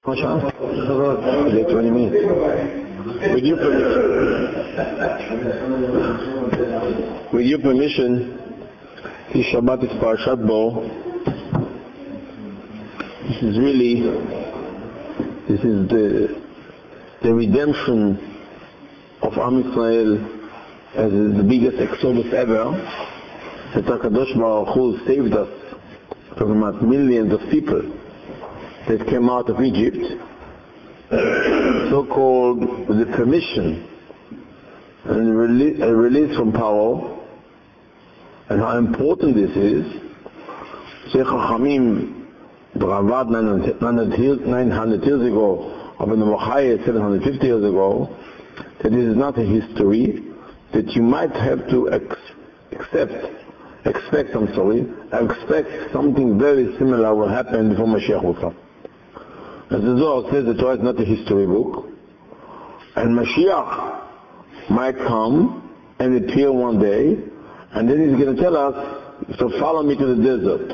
Today 20 minutes. With your permission, this Shabbat is Parashat Bo. This is the redemption of Am Yisrael as the biggest exodus ever. That HaKadosh Baruch Hu saved us from about millions of people that came out of Egypt, so-called the permission and release from Paro, and how important this is. Sheikh Chachamim, the Ravad 900 years ago, Rabbi Machai 750 years ago, that this is not a history, that you might have to expect something very similar will happen before Mashiach will come. As the Zohar says, the Torah is not a history book, and Mashiach might come and appear one day, and then he's going to tell us, so follow me to the desert.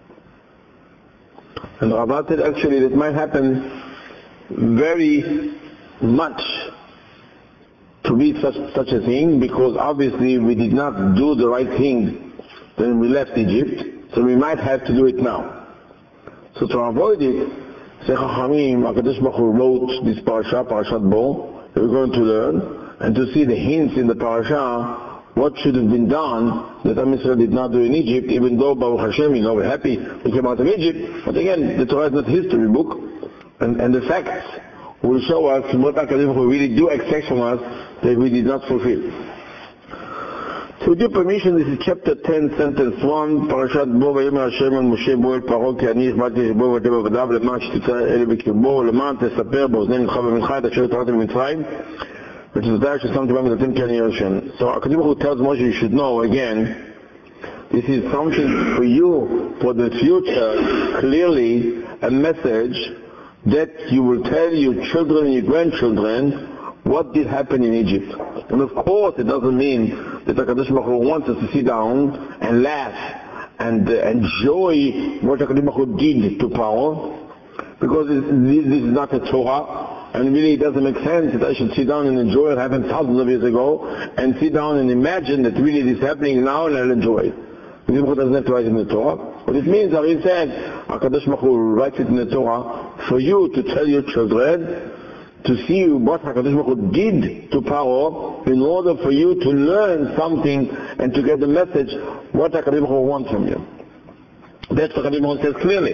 And Rabbah said actually that might happen very much to be such a thing, because obviously we did not do the right thing when we left Egypt, so we might have to do it now. So to avoid it, Sheikh Chachamim, HaKadosh Baruch Hu wrote this Parashat Bo, that we're going to learn, and to see the hints in the parasha, what should have been done that Am Yisrael did not do in Egypt, even though Baruch Hashem, we're happy we came out of Egypt, but again, the Torah is not a history book, and the facts will show us what HaKadosh Baruch Hu really do expect from us that we did not fulfill. So with your permission, this is chapter 10, sentence 1, Parashat Bo, Vayomer Hashem and Moshe Bo el Paro, כי אני הכבדתי בו ואתם עבדיו, למען שתצא אלה בקרבו, למען תספר באוזני ממך וממך את אשר תורתם במצרים, ותדע ששמתי בהם ודלתם כי אני השם. So HaKadosh Baruch Hu tells Moshe, you should know again, this is something for you, for the future, clearly a message that you will tell your children and your grandchildren what did happen in Egypt. And of course, it doesn't mean that HaKadosh Baruch Hu wants us to sit down and laugh and enjoy what HaKadosh Baruch Hu did to Paro, because this is not a Torah, and really it doesn't make sense that I should sit down and enjoy what happened thousands of years ago, and sit down and imagine that really it is happening now and I'll enjoy it. HaKadosh Baruch Hu doesn't have to write it in the Torah. What it means, as he said, HaKadosh Baruch Hu writes it in the Torah for you to tell your children, to see what HaKadosh Baruch Hu did to Paro, in order for you to learn something and to get the message what HaKadosh Baruch Hu wants from you. That's what HaKadosh Baruch Hu says clearly.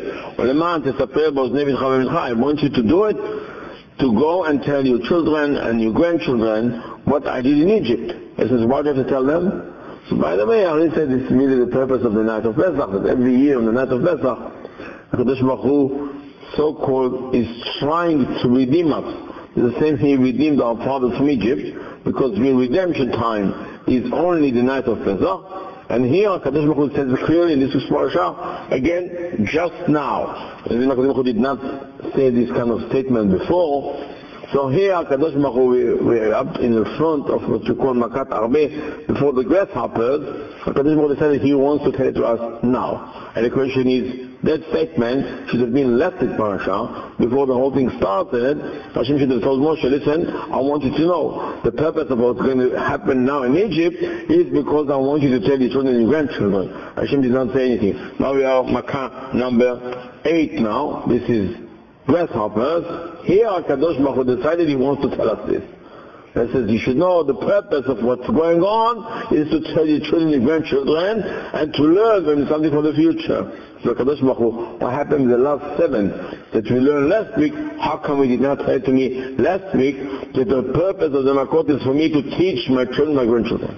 I want you to do it, to go and tell your children and your grandchildren what I did in Egypt. He says, why do you have to tell them? So by the way, Ari said this is really the purpose of the night of Pesach, that every year on the night of Pesach, HaKadosh Baruch Hu so-called is trying to redeem us. The same thing he redeemed our fathers from Egypt, because real redemption time is only the night of Pesach. And here HaKadosh Baruch Hu says clearly in this parasha, again, just now. And HaKadosh Baruch Hu did not say this kind of statement before. So here HaKadosh Baruch Hu, we're up in the front of what you call Makat Arbe, before the grasshoppers. HaKadosh Baruch Hu decided he wants to tell it to us now. And the question is, that statement should have been left in parasha before the whole thing started. Hashem should have told Moshe, listen, I want you to know the purpose of what's going to happen now in Egypt is because I want you to tell your children and your grandchildren. Hashem did not say anything. Now we are Makkah number 8 now. This is grasshoppers. Here HaKadosh Baruch Hu decided he wants to tell us this. He says you should know the purpose of what's going on is to tell your children and grandchildren and to learn them something for the future. So HaKadosh Baruch Hu, what happened in the last 7 that we learned last week, how come we did not say to me last week that the purpose of the Makot is for me to teach my children, my grandchildren?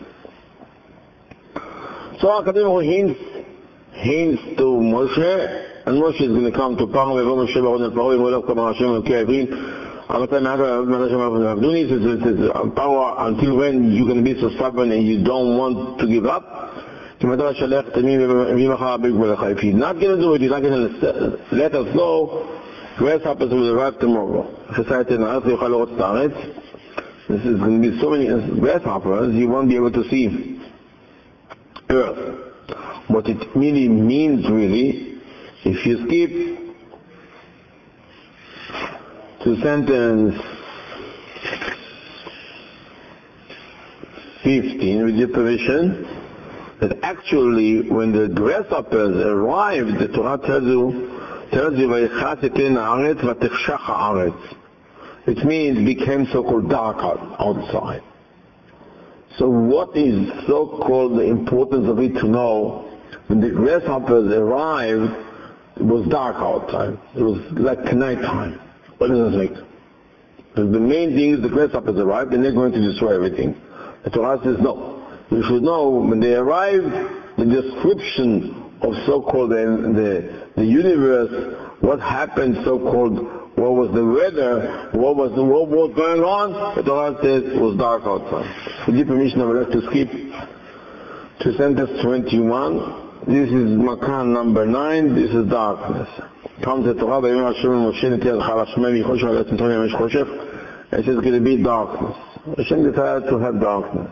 So HaKadosh Baruch Hu hints to Moshe, and Moshe is going to come to Paro, Moshe Baron el Paro, Yimolach Kamar Hashem Elokei Avim, until when you're going to be so stubborn and you don't want to give up? If he's not going to do it, he's not going to let us know, grasshoppers will arrive tomorrow. This is going to be so many grasshoppers, you won't be able to see earth. What it really means, if you skip to sentence 15, with your permission, that actually when the grasshoppers arrived, the Torah tells you, "Vayichat eten haaretz v'techshach haaretz." It means it became so-called dark outside. So what is so-called the importance of it to know? When the grasshoppers arrived, it was dark outside. It was like nighttime. What does it mean? Because the main thing is the grasshoppers arrived and they're going to destroy everything. The Torah says no. You should know when they arrived, the description of so-called the universe, what happened so-called, what was the weather, what was going on, the Torah says it was dark outside. With your permission, I would like to skip to sentence 21. This is Makan number 9, this is darkness. Comes the Torah, it says it's going to be darkness. Hashem decided to have darkness.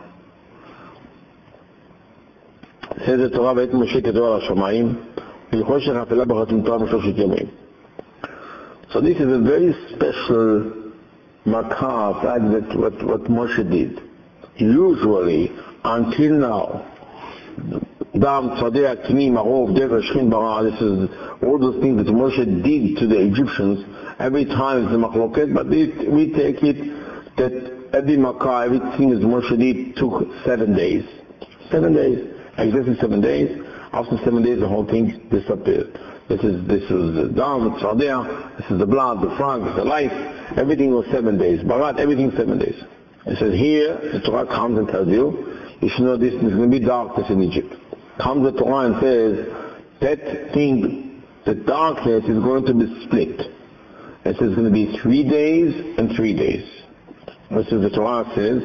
Says the Torah, ואת משה כתוב על השמיים, ולחושך אפלה בחתמתו משלושת ימים. So this is a very special makar fact that what Moshe did. Usually, until now, Dam, Tzadeh, Kni, Marov, Dever, Shchin, Bara, this is all those things that Moshe did to the Egyptians. Every time it's a machloket, but we take it that every makar, everything that Moshe did took 7 days. 7 days. Exactly 7 days. After 7 days, the whole thing disappeared. This is the Dam, Tzadeh, this is the blood, the frog, the life. Everything was 7 days. Barat, everything 7 days. It says here, the Torah comes and tells you, you should know this, there's going to be darkness in Egypt. Comes the Torah and says, that thing, the darkness is going to be split. It says it's going to be 3 days and 3 days. This is the Torah says,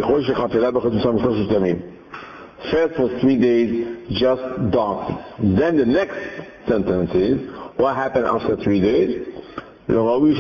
first was 3 days, just darkness. Then the next sentence is, what happened after 3 days? It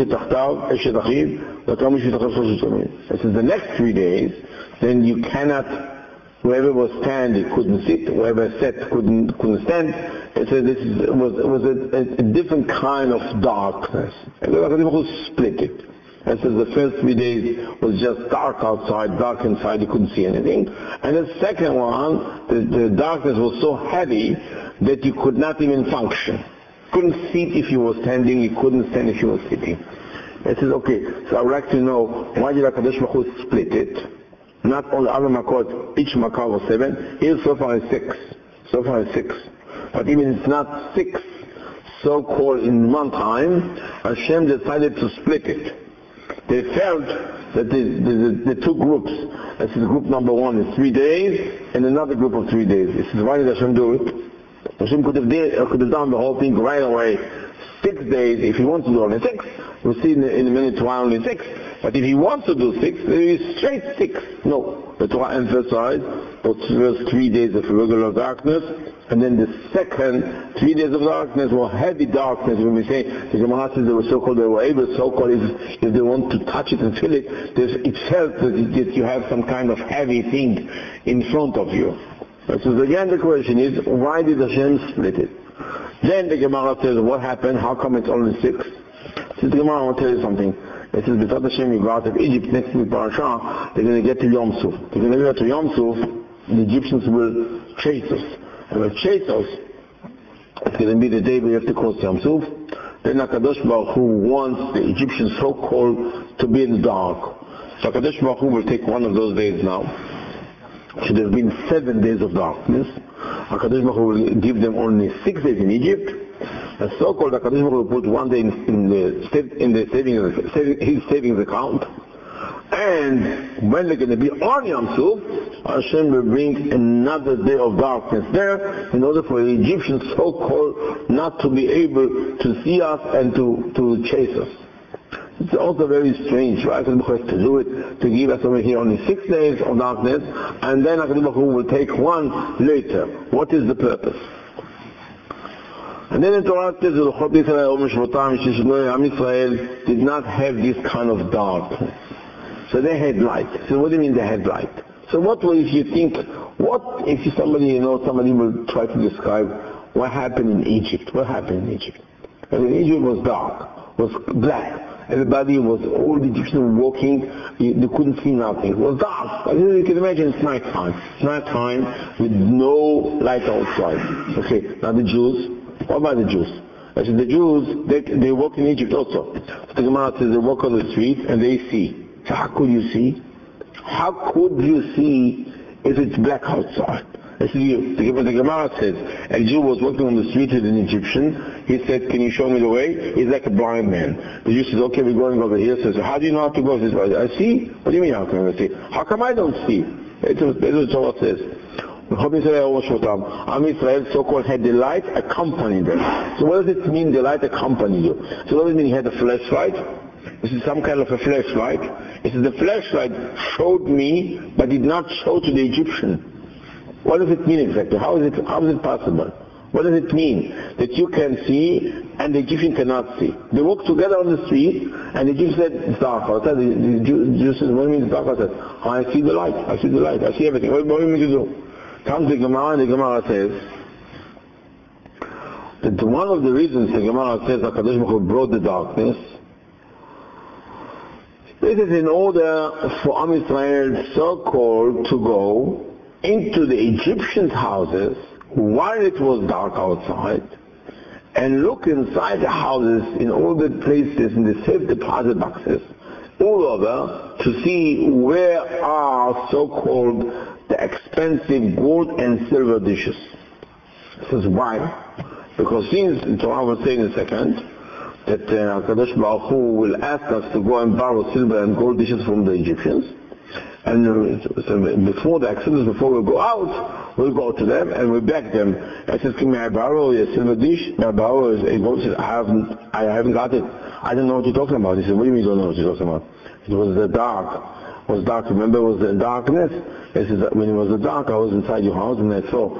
says the next 3 days, then you cannot, whoever was standing couldn't sit, whoever sat couldn't stand. It says it was a different kind of darkness. And the split it. It says the first 3 days was just dark outside, dark inside, you couldn't see anything. And the second one, the darkness was so heavy that you could not even function. Couldn't sit if you were standing, you couldn't stand if you were sitting. It says, okay, so I would like to know, why did HaKadosh Baruch Hu split it? Not all the other makot, each makar was 7. Here so far is 6. So far is 6. But even it's not 6, so-called in one time, Hashem decided to split it. They felt that the two groups, this is group number 1 is 3 days, and another group of 3 days. This is why did Hashem do it? Hashem could have done the whole thing right away. 6 days, if he wants to do only 6, we'll see in a minute why only 6. But if he wants to do 6, there is straight 6. No, the Torah emphasized those first 3 days of regular darkness, and then the second 3 days of darkness were heavy darkness. When we say, the Gemara says they were so-called, they were able, so-called, if they want to touch it and feel it, it felt that you have some kind of heavy thing in front of you. So again the question is, why did Hashem split it? Then the Gemara says, what happened? How come it's only 6? So the Gemara, I want to tell you something. It says, B'tzat Hashem, you go out of Egypt, next week, Parashah, they're going to get to Yom Suf. They're going to get to Yom Suf, the Egyptians will chase us. And when they chase us, it's going to be the day we have to cross Yom Suf. Then HaKadosh Baruch Hu wants the Egyptians so-called to be in the dark. So HaKadosh Baruch Hu will take one of those days now. It should have been 7 days of darkness. HaKadosh Baruch Hu will give them only 6 days in Egypt. And so-called HaKadosh Baruch Hu will put 1 day in his savings account. And when they're going to be on Yom Suf, Hashem will bring another day of darkness there in order for the Egyptians so-called not to be able to see us and to chase us. It's also very strange, right? HaKadosh Baruch Hu has to do it, to give us over here only 6 days of darkness, and then HaKadosh Baruch Hu will take 1 later. What is the purpose? And then the Torah says, Israel did not have this kind of darkness. So they had light. So what do you mean they had light? So what if you think, what if somebody will try to describe what happened in Egypt? What happened in Egypt? And in Egypt was dark. was black. Everybody was, all the Egyptians were walking, they couldn't see nothing. It was dark. You can imagine it's nighttime. It's nighttime with no light outside. Okay, now the Jews, what about the Jews? I said the Jews, they walk in Egypt also. The Gemara says they walk on the street and they see. So how could you see? How could you see if it's black outside? I said, the Gemara says, a Jew was walking on the street with an Egyptian. He said, can you show me the way? He's like a blind man. The Jew says, okay, we're going over here. He says, how do you know how to go? He says, I see. What do you mean, how can I see? How come I don't see? That's what the Torah says. Am Israel so-called had the light accompanied them. So what does it mean the light accompanied you? So what does it mean he had a flashlight? This is some kind of a flashlight. It says the flashlight showed me but did not show to the Egyptian. What does it mean exactly? How is it possible? What does it mean that you can see and the Egyptian cannot see? They walk together on the street and the Egyptian said it's dark outside. The Jew says, what do you mean it's dark outside? I see the light. I see the light. I see everything. What do you mean to do? Comes the Gemara and the Gemara says that one of the reasons the Gemara says HaKadosh Baruch Hu brought the darkness, this is in order for Am Israel so-called to go into the Egyptians' houses while it was dark outside and look inside the houses in all the places in the safe deposit boxes all over to see where are so-called the expensive gold and silver dishes. This is why. Because since, the Torah will say in a second, that HaKadosh Baruch Hu will ask us to go and borrow silver and gold dishes from the Egyptians. And before the Exodus, before we go out, we'll go to them and we beg them. I said, may I borrow a silver dish? May I borrow a gold dish? I haven't got it. I don't know what you're talking about. He said, what do you mean you don't know what you're talking about? It was the dark. It was dark. Remember, it was the darkness. He says, when it was the dark, I was inside your house and I saw.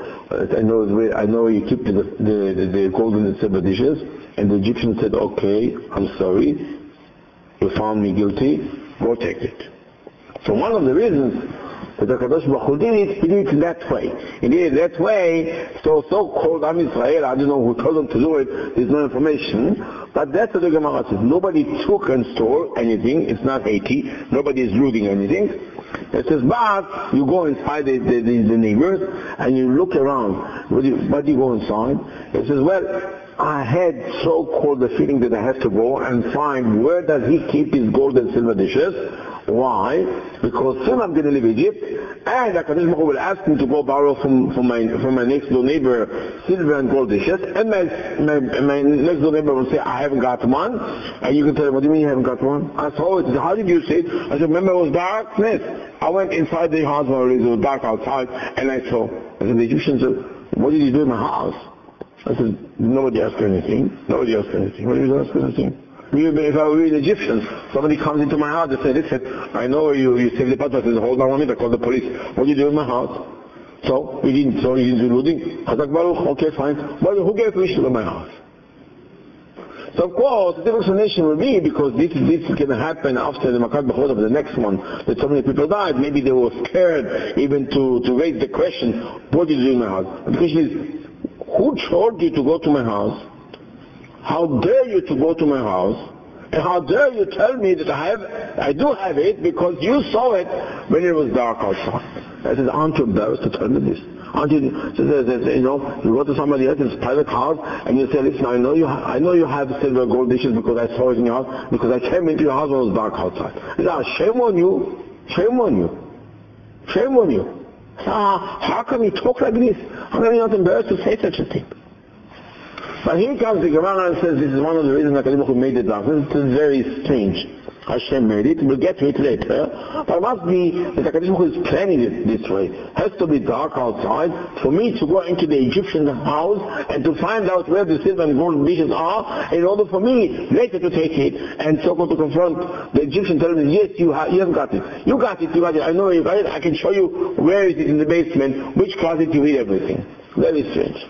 I know you keep the golden and silver dishes. And the Egyptian said, okay, I'm sorry. You found me guilty. Go take it. So one of the reasons that HaKadosh Baruch Hu did it, he did it that way. He did it that way, so-called Am Israel, I don't know who told them to do it, there's no information, but that's what the Gemara says. Nobody took and stole anything, it's not Haiti, nobody is looting anything. It says, but you go inside the neighbors and you look around. Why do you go inside? It says, well, I had so-called the feeling that I have to go and find where does he keep his gold and silver dishes. Why? Because soon I'm going to leave Egypt, and HaKadosh Baruch Hu will ask me to go borrow from my next door neighbor silver and gold dishes, and my next door neighbor will say, I haven't got one, and you can tell him, what do you mean you haven't got one? I saw it. How did you see it? I said, remember it was darkness. I went inside the house where it was dark outside, and I saw. I said, the Egyptians said, what did you do in my house? I said, nobody asked anything. Nobody asked anything. What did you ask anything? If I were an Egyptian, somebody comes into my house and says, listen, I know you saved the passport. I said, hold on 1 minute, I call the police. What do you do in my house? So you didn't do looting? I was like, Baruch, okay, fine. Well, who gave permission to go to my house? So of course, the explanation will be because this can happen after the Makat Bechorot of the next one, that so many people died. Maybe they were scared even to raise the question, what did you do in my house? The question is, who told you to go to my house? How dare you to go to my house? And how dare you tell me that I do have it because you saw it when it was dark outside. I said, aren't you embarrassed to tell me this? Aren't you, you go to somebody else's private house and you say, listen, I know you have silver gold dishes because I saw it in your house, because I came into your house when it was dark outside. I said, shame on you. Shame on you. Shame on you. How can you talk like this? How can you not embarrassed to say such a thing? But here comes the Gemara and says this is one of the reasons that HaKadosh Baruch Hu made the darkness. It's very strange. Hashem made it. We'll get to it later. But it must be that HaKadosh Baruch Hu is planning it this way. It has to be dark outside for me to go into the Egyptian house and to find out where the silver and gold dishes are in order for me later to take it and so to confront the Egyptian, tell him, yes, you have got it. You got it. I know you got it. I can show you where is it in the basement, which closet you read everything. Very strange.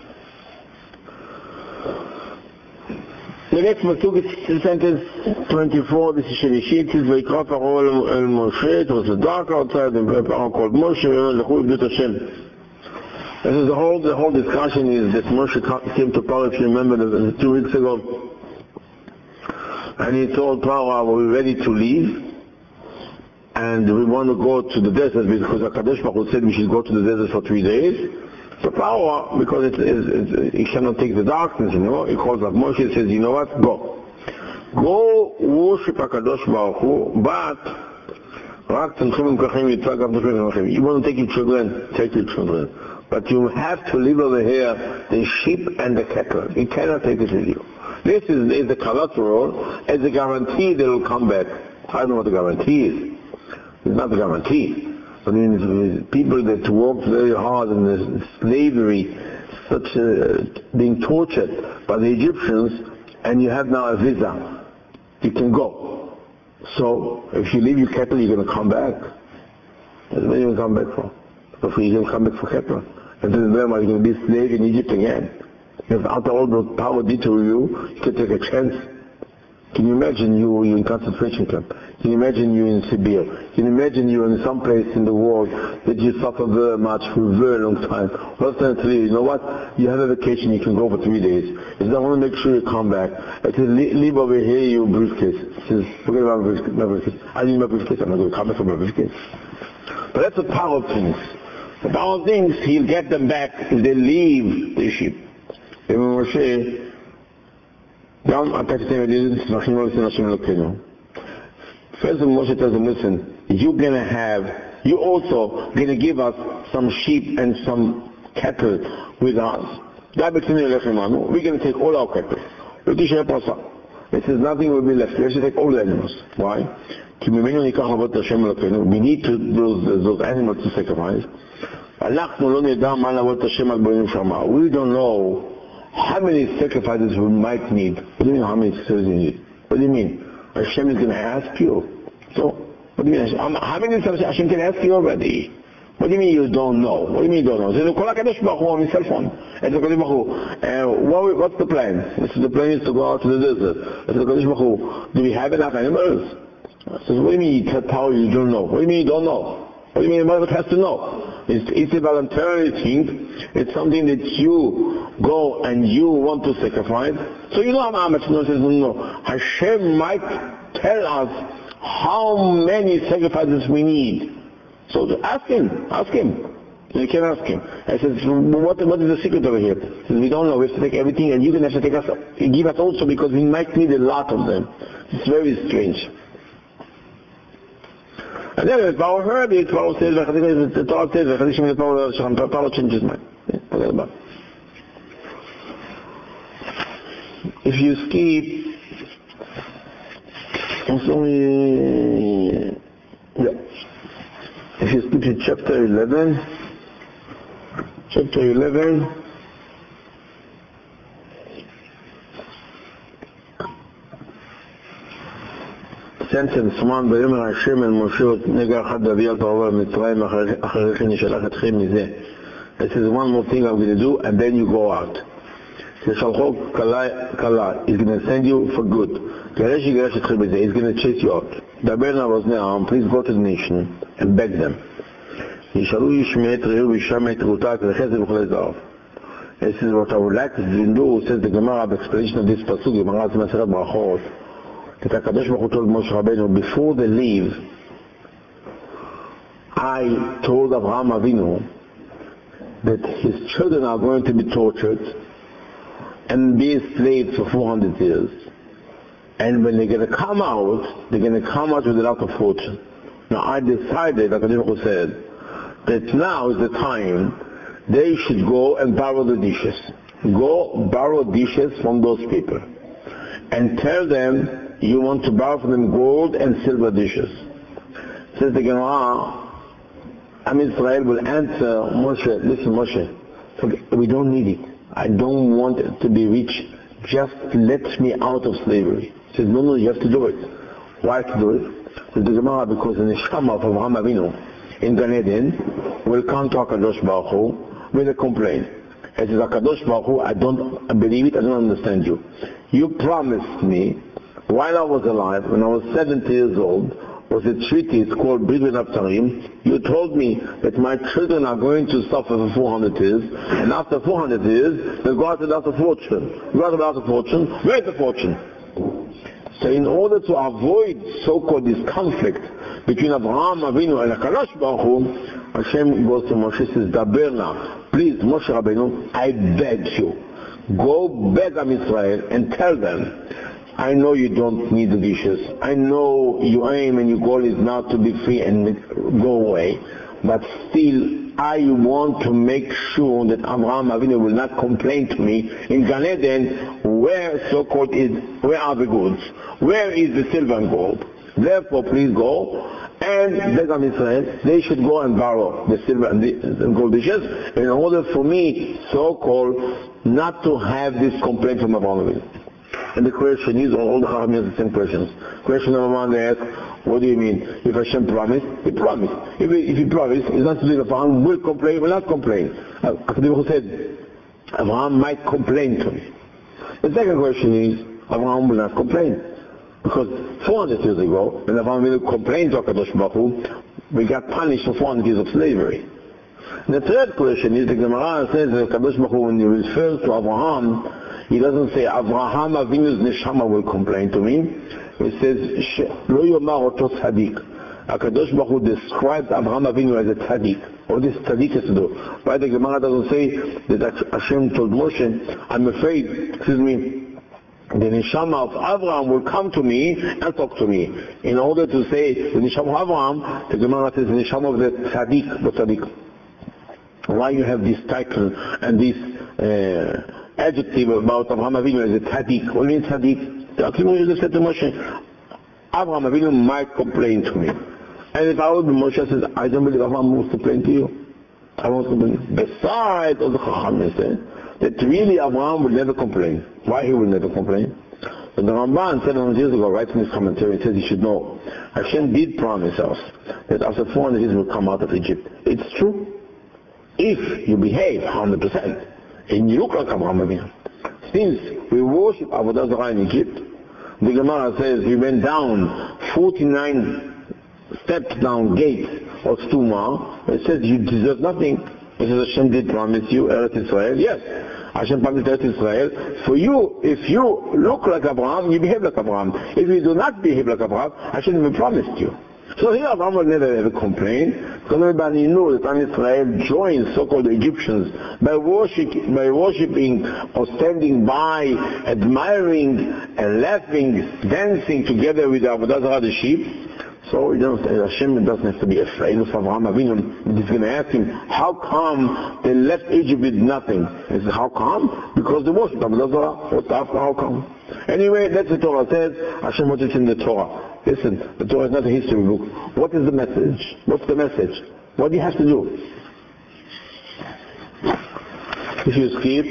The next Pasuk is sentence 24. This is Shelishit. It says, Vayikra Paro el Moshe. It was dark outside. And Paro called Moshe. Lechu Ibnut Hashem. This is the whole discussion is that Moshe came to Paro. If you remember 2 weeks ago, and he told Paro, we're ready to leave, and we want to go to the desert because HaKadosh Baruch Hu said we should go to the desert for 3 days. So Paro, because he cannot take the darkness, he calls up Moshe and says, you know what, go. Go worship HaKadosh Baruch Hu, but you want to take your children, take your children. But you have to leave over here the sheep and the cattle. You cannot take it with you. This is the collateral as a guarantee that it will come back. I don't know what the guarantee is. It's not a guarantee. I mean, people that worked very hard in the slavery, being tortured by the Egyptians, and you have now a visa. You can go. So, if you leave your cattle, you're going to come back. That's what you're going to come back for. You're going to come back for cattle. And then you're going to be a slave in Egypt again. Because after all the power did to you, you can take a chance. Can you imagine you in concentration camp? Can you imagine you in Siberia? Can you imagine you in some place in the world that you suffer very much for a very long time? Well, I tell you, you know what? You have a vacation, you can go for 3 days. He says, I want to make sure you come back. I said, leave over here your briefcase. He says, forget about my briefcase. I need my briefcase. I'm not going to come back for my briefcase. But that's the power of things. The power of things, he'll get them back if they leave the sheep. Moshe, first Moshe tells him, listen, you also going to give us some sheep and some cattle with us. We're going to take all our cattle. It says nothing will be left. We have to take all the animals. Why? We need those animals to sacrifice. We don't know how many sacrifices we might need. What do you mean how many sacrifices you need? What do you mean? Hashem is going to ask you. So, what do you mean? How many sacrifices Hashem can ask you already? What do you mean you don't know? What do you mean you don't know? So, on his cell phone. What's the plan? The plan is to go out to the desert. Do we have enough animals? So, what do you mean you tell you don't know? What do you mean you don't know? What do you mean the has to know? It's a voluntary thing. It's something that you go and you want to sacrifice. So you know how much no. Hashem might tell us how many sacrifices we need. So ask him. You can ask him. I said, what is the secret over here? He says, we don't know. We have to take everything, and you can have to give us also because we might need a lot of them. It's very strange. And then the Paro heard it. Paro says, the Torah says, Paro changes mind. Forget about it. If you skip, if you skip to chapter 11, sentence 1, ויאמר השם אל משה נגע אחד להביא אל פרעה במצרים אחרי כן ישלח אתכם מזה. This is one more thing I'm going to do and then you go out. ישלחו כלה, he's going to send you for good. גרש יגרש אתכם מזה, he's going to chase you out. דבר נא באוזני העם, please go to the nation and beg them. ישאלו ישמע את רעהו וישמע את רעותה ולחסד וכולי זהב. This is what I would like to do, says the Gemara of explanation of this pasuk, Gemara of Maseret Brachot. That HaKadosh Baruch Hu told Moshe Rabbeinu, before they leave, I told Abraham Avinu that his children are going to be tortured and be enslaved for 400 years. And when they're going to come out, they're going to come out with a lot of fortune. Now I decided, HaKadosh Baruch Hu said, that now is the time they should go and borrow the dishes. Go borrow dishes from those people. And tell them you want to borrow from them gold and silver dishes. Says the Gemara, Am Israel will answer Moshe, listen Moshe, we don't need it. I don't want to be rich. Just let me out of slavery. He says, no, you have to do it. Why to do it? Says the Gemara, because the Neshama of Avraham Avinu in Gan Eden will come to HaKadosh Baruch Hu with a complaint. He says, HaKadosh Baruch Hu, I don't believe it, I don't understand you. You promised me, while I was alive, when I was 70 years old, was a treaty, it's called Brit Naftarim. You told me that my children are going to suffer for 400 years, and after 400 years, they'll go out without a fortune. Go out without a fortune. Where's the fortune? So in order to avoid so-called this conflict between Avraham Avinu and HaKadosh Baruch Hu, Hashem goes to Moshe, says, Daber now, please, Moshe Rabbeinu, I beg you, go beg Am Israel and tell them, I know you don't need the dishes. I know your aim and your goal is not to be free and go away. But still, I want to make sure that Avraham Avinu will not complain to me in Gan Eden, where so-called is, where are the goods? Where is the silver and gold? Therefore, please go and beg Am Israel, they should go and borrow the silver and the gold dishes in order for me, so-called, not to have this complaint from Avraham Avinu. And the question is, all the Chachamim have the same questions. Question number one, they ask, what do you mean? If Hashem promised, He promised. If He promised, it's not to do Abraham will complain, will not complain. HaKadosh said, Abraham might complain to me. The second question is, Abraham will not complain. Because 400 years ago, when Abraham will complain to HaKadosh Baruch Hu, we got punished for 400 years of slavery. And the third question is, the Gemara says that HaKadosh Baruch Hu, when He refers to Abraham, He doesn't say, Avraham Avinu's neshama will complain to me. He says, Lo yomar oto tzaddik. HaKadosh Baruch Hu describes Avraham Avinu as a tzaddik. What is tzaddik has to do? Why the Gemara doesn't say that Hashem told Moshe, I'm afraid, the neshama of Avraham will come to me and talk to me. In order to say the neshama of Avraham, the Gemara says the neshama of the tzaddik. Why you have this title and this adjective about Avraham Avinu as a tzaddik? What means tzaddik? The Akim said to Moshe, Avraham Avinu might complain to me. And if I would be Moshe says, I don't believe Avraham will complain to you. I won't complain. Besides, all the Chachamim say that really Avraham will never complain. Why he will never complain? So the Ramban 700 years ago, writes in his commentary, he says you should know, Hashem did promise us that after 400 years we'll come out of Egypt. It's true. If you behave 100%, and you look like Avraham Avinu. Since we worship Avodah Zarah in Egypt, the Gemara says he went down 49 steps down gate of Stuma. It says you deserve nothing. It says Hashem did promise you Eretz Israel. Yes, Hashem promised Eretz Israel. For you, if you look like Abraham, you behave like Abraham. If you do not behave like Abraham, Hashem never promised you. So here Abraham will never ever complain, because everybody knew that Israel joined so-called Egyptians by worshipping or standing by, admiring and laughing, dancing together with the Avodah Zarah, the sheep. So Hashem doesn't have to be afraid of Avraham Avinu. He's going to ask him, how come they left Egypt with nothing? He says, how come? Because they worship Avodah Zarah. What's after? How come? Anyway, that's the Torah says. Hashem wants it in the Torah. Listen, the Torah is not a history book. What is the message? What's the message? What do you have to do? If you skip.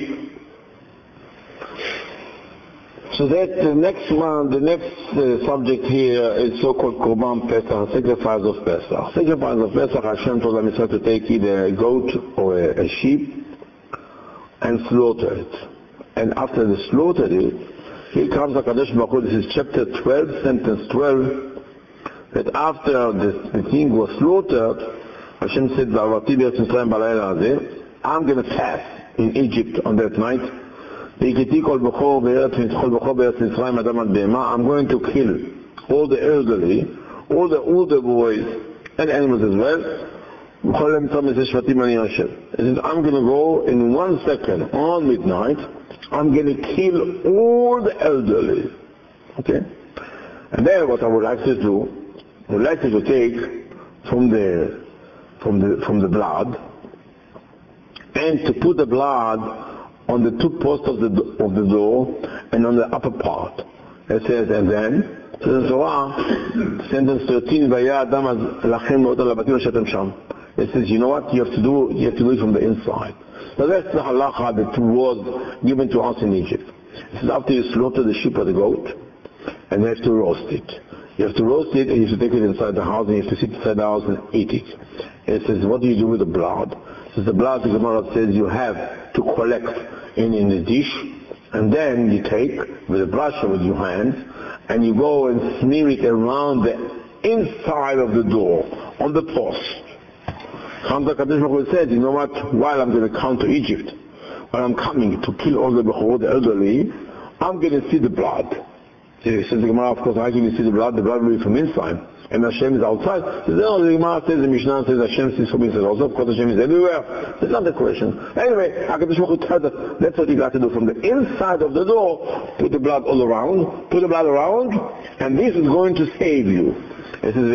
So that's the next one, the next subject here is so-called Korban Pesach, sacrifice of Pesach. Sacrifice of Pesach, Hashem told Israel to take either a goat or a sheep and slaughter it. And after they slaughtered it, here comes HaKadosh Baruch Hu, this is chapter 12, sentence 12, that after the thing was slaughtered, Hashem said, I'm going to fast in Egypt on that night. I'm going to kill all the elderly, all the older boys, and animals as well. He says, I'm going to go in 1 second, on midnight, I'm going to kill all the elderly. Okay? And then what I would like to do, I would like you to take from the blood, and to put the blood on the 2 posts of the door and on the upper part. It says, and then, says the Torah, sentence 13, it says, you know what, you have to do it from the inside. So that's the halacha that was given to us in Egypt. It says, after you slaughter the sheep or the goat, and you have to roast it. You have to roast it, and you have to take it inside the house, and you have to sit inside the house and eat it. And it says, what do you do with the blood? It says, the blood, the Gemara says, you have to collect in a dish, and then you take with a brush or with your hands, and you go and smear it around the inside of the door, on the post. Hamza Kadosh Baruch Hu said, you know what, while I'm going to come to Egypt, while I'm coming to kill all the elderly, I'm going to see the blood. Says the Gemara, of course, how can you see the blood? The blood will be from inside. And Hashem is outside. No, the Gemara says, the Mishnah says Hashem sees from inside also. Of course, Hashem is everywhere. That's not the question. Anyway, HaKadosh Baruch Hu tells us, that's what you got to do. From the inside of the door, put the blood all around, and this is going to save you. It says,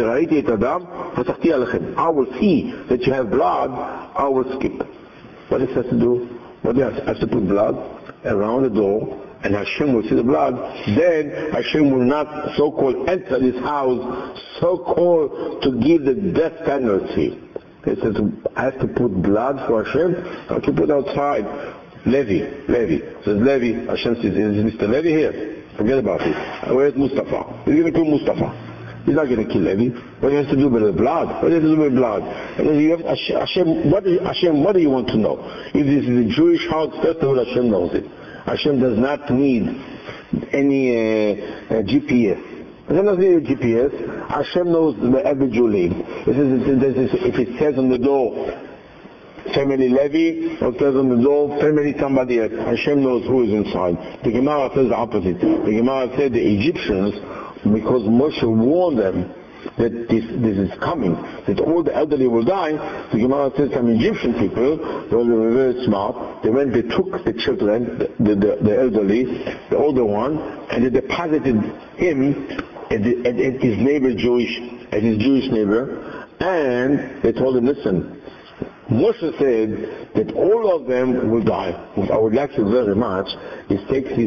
I will see that you have blood, I will skip. What it has to do? What it has to put blood around the door, and Hashem will see the blood, then Hashem will not so-called enter this house, so-called to give the death penalty. It says, I have to put blood for Hashem, I have to put outside. Levi. It says Levi, Hashem says, is Mr. Levi here? Forget about it. Where's Mustafa? He's going to kill Mustafa. He's not going to kill Levi. What he has to do with the blood? And then you have Hashem, what do you want to know? If this is a Jewish house, first of all, Hashem knows it. Hashem does not need any GPS. Hashem doesn't need a GPS. Hashem knows where every Jew lives. If it says on the door, family Levi, or it says on the door, family somebody else, Hashem knows who is inside. The Gemara says the opposite. The Gemara said the Egyptians, because Moshe warned them that this is coming, that all the elderly will die, the Gemara says some Egyptian people, they were very smart, they took the children, the elderly, the older one, and they deposited him at his neighbor as his Jewish neighbor, and they told him, listen, Moshe said that all of them will die. What I would like you very much is take this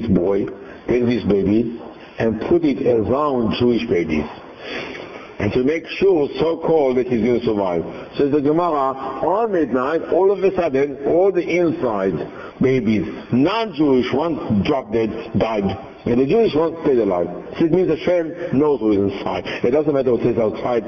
baby, and put it around Jewish babies. And to make sure, so-called, that he's going to survive. Says the Gemara, on midnight, all of a sudden, all the inside babies, non-Jewish ones, dropped dead, died. And the Jewish ones stayed alive. So it means Hashem knows who is inside. It doesn't matter what says outside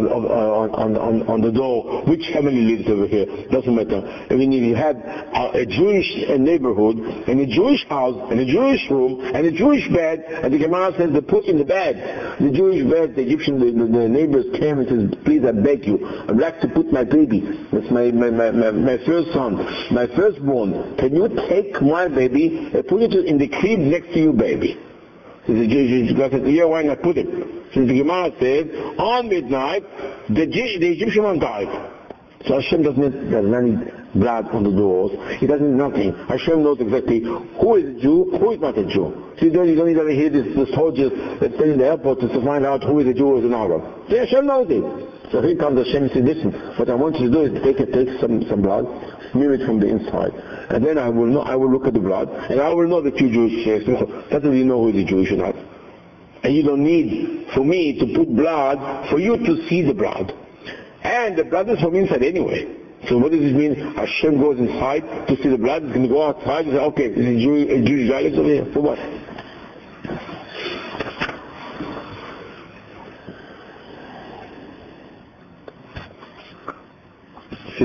on the door, which family lives over here. It doesn't matter. I mean, if you had a Jewish neighborhood, and a Jewish house, and a Jewish room, and a Jewish bed, and the Gemara says they put in the bed, the Jewish bed, the Egyptian, the neighbors came and says, please, I beg you, I'd like to put my baby, that's my first son, my firstborn. Can you take my baby and put it in the crib next to your baby? So the Jewish guy said, yeah, why not put it? So the Gemara said, on midnight, the Egyptian one died. So Hashem does not need blood on the doors. He doesn't need nothing. Hashem knows exactly who is a Jew, who is not a Jew. So you don't need to hear the soldiers that stay in the airport to find out who is a Jew or is an Arab. So Hashem knows it. So here comes Hashem and says, listen, what I want you to do is take some blood, smear it from the inside. And then I will look at the blood, and I will know that you're Jewish. So that's how you know who is a Jewish or not. And you don't need for me to put blood for you to see the blood. And the blood is from inside anyway. So what does it mean? Hashem goes inside to see the blood, he's going to go outside and say, okay, is a Jewish guy over here? For what? If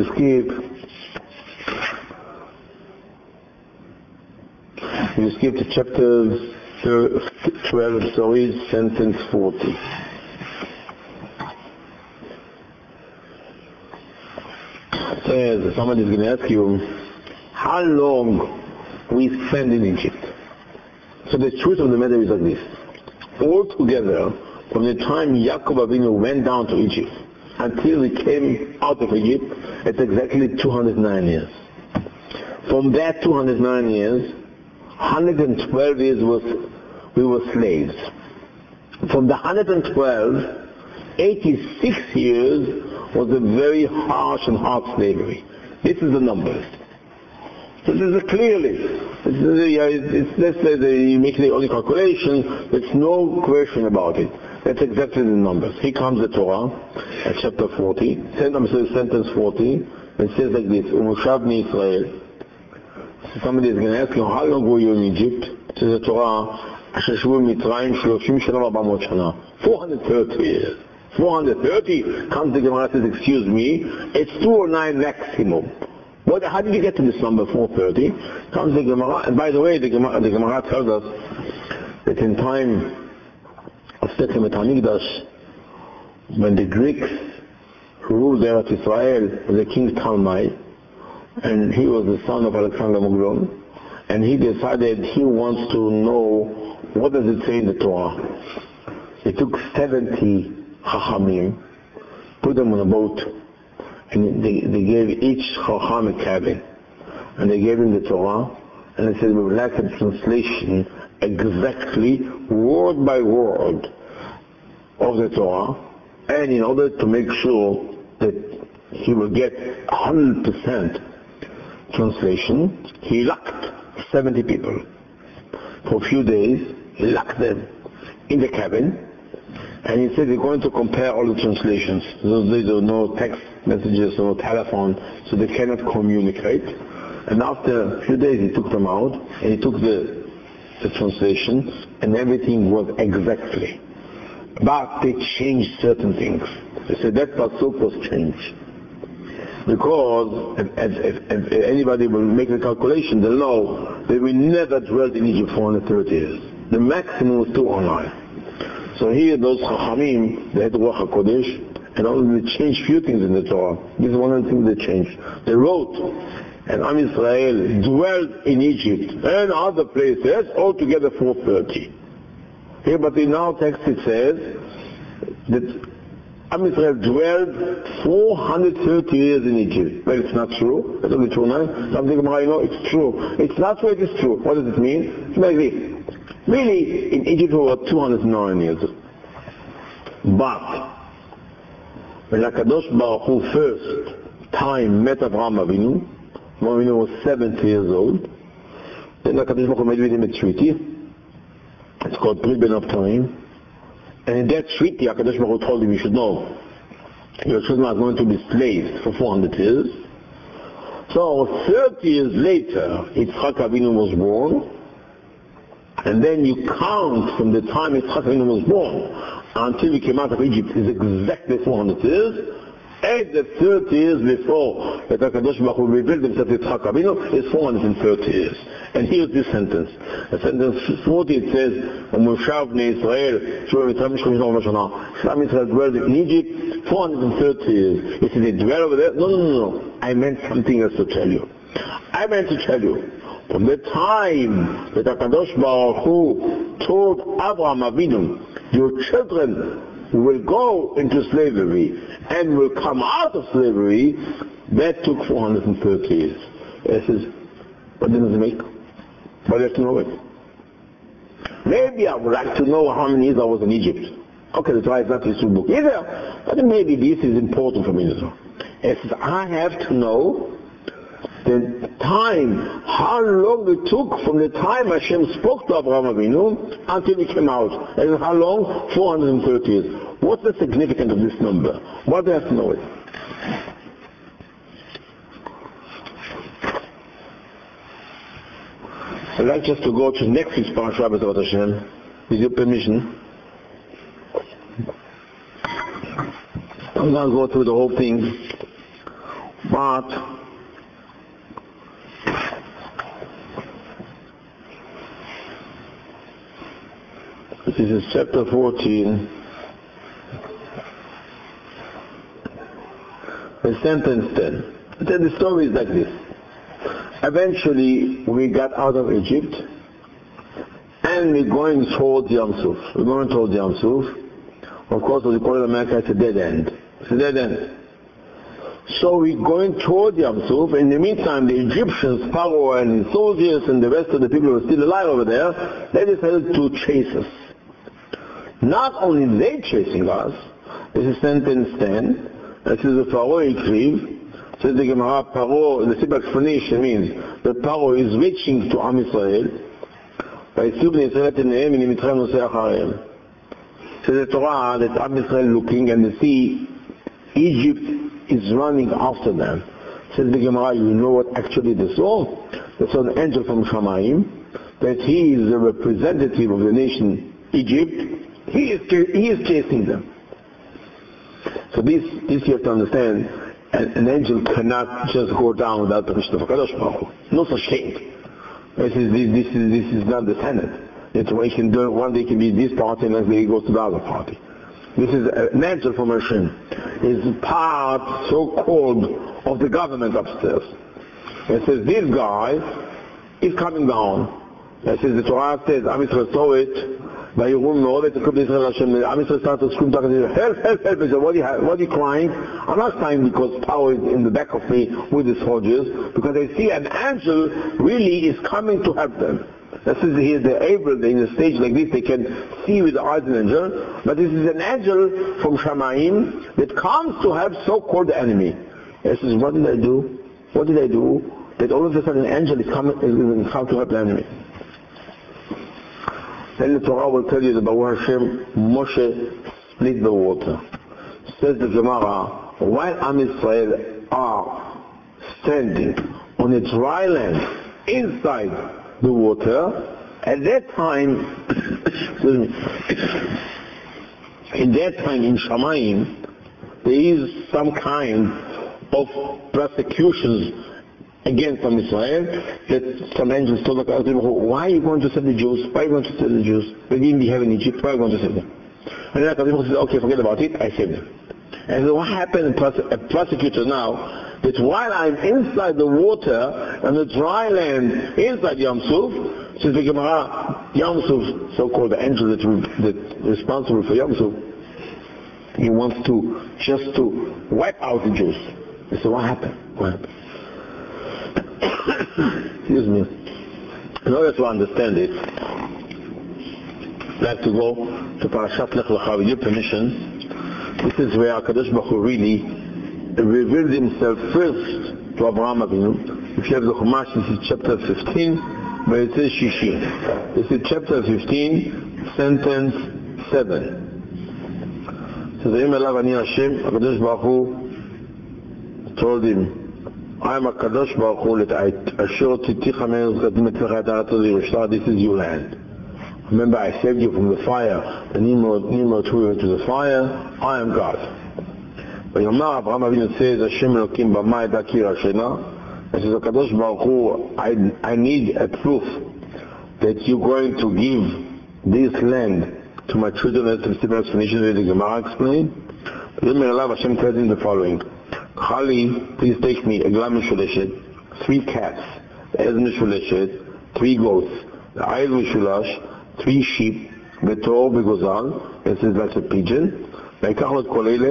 you skip to chapter 12, sentence 40. Says, somebody is going to ask you, how long we spend in Egypt? So the truth of the matter is like this. Altogether, from the time Yaakov Avinu went down to Egypt until he came out of Egypt, it's exactly 209 years. From that 209 years, 112 years we were slaves. From the 112, 86 years was a very harsh and hard slavery. This is the numbers. So this is clearly, let's say that you make the only calculation, there's no question about it. That's exactly the numbers. Here comes the Torah at chapter 40, sentence 40, it says like this, Umushavni Israel. So somebody is going to ask you, how long were you in Egypt? It says the Torah, 430 years. 430 comes the Gemara says, excuse me, it's 209 maximum. How did you get to this number, 430? Comes the Gemara, and by the way, the Gemara tells us that in time of Second Hamikdash, when the Greeks ruled Eretz Israel, the king Talmai, and he was the son of Alexander Mogron, and he decided he wants to know What does it say in the Torah? It took 70 Chachamim, put them on a boat, and they gave each Chacham a cabin. And they gave him the Torah, and they said, we would like a translation exactly, word by word, of the Torah, and in order to make sure that he will get 100% translation, he locked 70 people. For a few days, he locked them in the cabin, and he said, we're going to compare all the translations. Those days there were no text messages, no telephone, so they cannot communicate. And after a few days he took them out, and he took the translation, and everything was exactly. But they changed certain things. They said that pasuk was changed. Because if anybody will make the calculation, they'll know that we never dwelt in Egypt for 130 years. The maximum was 209. So here those Chachamim, they had the Ruach HaKodesh, and only they changed few things in the Torah. This is one of the things they changed. They wrote, and Am Yisrael dwelt in Egypt and other places, altogether 430. Here, but in our text it says that Am Yisrael dwelled 430 years in Egypt. Well, it's not true. That's only true now. Something I know, it's true. It's not true, it is true. What does it mean? It's like this. Really, in Egypt we were 209 years. But when HaKadosh Baruch Hu first time met Avraham Avinu, Avraham Avinu was 70 years old, then HaKadosh Baruch Hu made with him a treaty. It's called Brit Ben Abtarim. And in that treaty, HaKadosh Baruch Hu told him, you should know, your children are going to be slaves for 400 years. So 30 years later, Yitzchak Avinu was born, and then you count from the time Yitzchak Avinu was born until he came out of Egypt is exactly 400 years. And the 30 years before that HaKadosh Baruch Hu revealed himself to Yitzchak Avinu is 430 years. And here's this sentence. The sentence 40 it says, Moshav Bnei Israel, Am Yisrael dwelled in Egypt 430 years. You see, they dwell over there? No. I meant something else to tell you. I meant to tell you, from the time that HaKadosh Baruch Hu told Abraham Avinu, your children will go into slavery and will come out of slavery, that took 430 years. It says, what does it make? Why do you have to know it? Maybe I would like to know how many years I was in Egypt. Okay, the Torah is not his book either, but maybe this is important for me to know. It says, I have to know the time, how long it took from the time Hashem spoke to Avraham Avinu until he came out. And how long? 430 years. What's the significance of this number? Why do I have to know it? I'd like just to go to next week's parasha, B'ezrat Hashem, with your permission. I'm not going to go through the whole thing, but this is chapter 14, the sentence 10. Then the story is like this. Eventually we got out of Egypt and we're going towards Yam Suf. Of course, what we call in America, it's a dead end. So we're going toward Yam Suf. In the meantime, the Egyptians, Pharaoh and his soldiers and the rest of the people who were still alive over there, they decided to chase us. Not only they chasing us, this is sentence 10, this is the Pharaoh Ikriv, says the Gemara, Pharaoh, the simple explanation means that Pharaoh is reaching to Am Yisrael, says the Torah that Am Yisrael looking and they see Egypt is running after them. Says the Gemara, you know what actually they saw? They saw an angel from Shamayim, that he is the representative of the nation Egypt. He is chasing them. So this you have to understand. An angel cannot just go down without permission of HaKadosh Baruch Hu. No such thing. This is not the Senate. It's what he can do. One day he can be this party, and next day he goes to the other party. This is an angel from Hashem. Is part, so-called, of the government upstairs. It says this guy is coming down. As the Torah says, Am Yisrael saw it, Vayirun Me'od V'Tekub Yisrael Hashem. Am Yisrael started to scream back and say, help, help, help. He said, what are you crying? I'm not crying because power is in the back of me with the soldiers, because I see an angel really is coming to help them. This is here, they're able, in a stage like this, they can see with the eyes an angel, but this is an angel from Shamayim that comes to help so-called enemy. He says, what did I do? What did I do? That all of a sudden an angel is come to help the enemy. Then the Torah will tell you that Baruch Hashem, Moshe split the water. Says the Gemara, while Am Yisrael are standing on a dry land inside the water, at that time, excuse me, in that time in Shamayim, there is some kind of persecutions against Am Yisrael, that some angels told the why are you going to save the Jews? Why are you going to save the Jews? They didn't behave in Egypt, why are you going to save them? And then Akadosh said, okay, forget about it, I saved them. And so what happened, a prosecutor now, that while I'm inside the water, on the dry land, inside Yam Suf, says the Gemara, Yam Suf, so-called the angel that's responsible for Yam Suf, he wants to wipe out the Jews. So what happened? What happened? Excuse me. In order to understand it, I'd like to go to Parashat Lech Lecha with your permission. This is where HaKadosh Baruch Hu really revealed himself first to Avraham Avinu. If you have the Chumash, this is chapter 15, but it says Shishi. This is chapter 15, sentence 7. It says, Ani Hashem, HaKadosh Baruch Hu told him, I am HaKadosh Baruch Hu, this is your land. Remember, I saved you from the fire. The Nimrod threw you into the fire. I am God. But Yomar Avraham Avinu says, Hashem Elokim b'may dakir Hashena. He says, HaKadosh Baruch Hu, I need a proof that you're going to give this land to my children. As the simple explanation that the Gemara explained. Hashem tells him the following. Chali, please take me a glam mishuleshet, 3 cats, the ez mishuleshet, 3 goats, the ayil mishulash, 3 sheep, betor begozal, this is like a pigeon, Avraham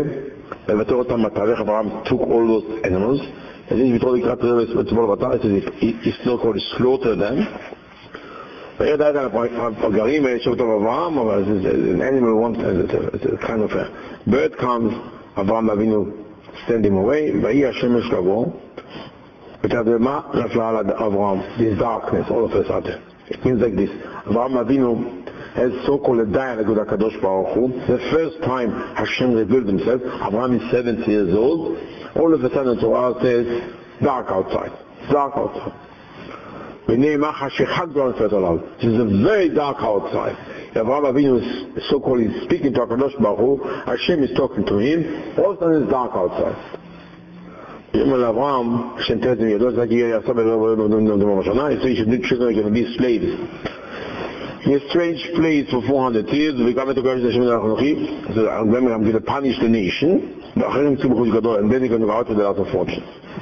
took all those animals, and then he told the it's not called slaughter them. An animal wants, it's a kind of a bird comes, Avraham Avinu send him away, this darkness all of a sudden. It means like this. Avraham Avinu has so-called a dialogue with HaKadosh Baruch Hu. The first time Hashem revealed himself, Avraham is 70 years old. All of a sudden the Torah says, dark outside. Dark outside. It is a very dark outside. Avraham Avinu is so-called is speaking to HaKadosh Baruch Hu. Hashem is talking to him. All of a sudden it's dark outside. Avraham, Hashem tells him, so you should children are going to be slaves. In a strange place for 400 years, so I'm going to punish the nation, and then you're going to go out with a lot of fortune.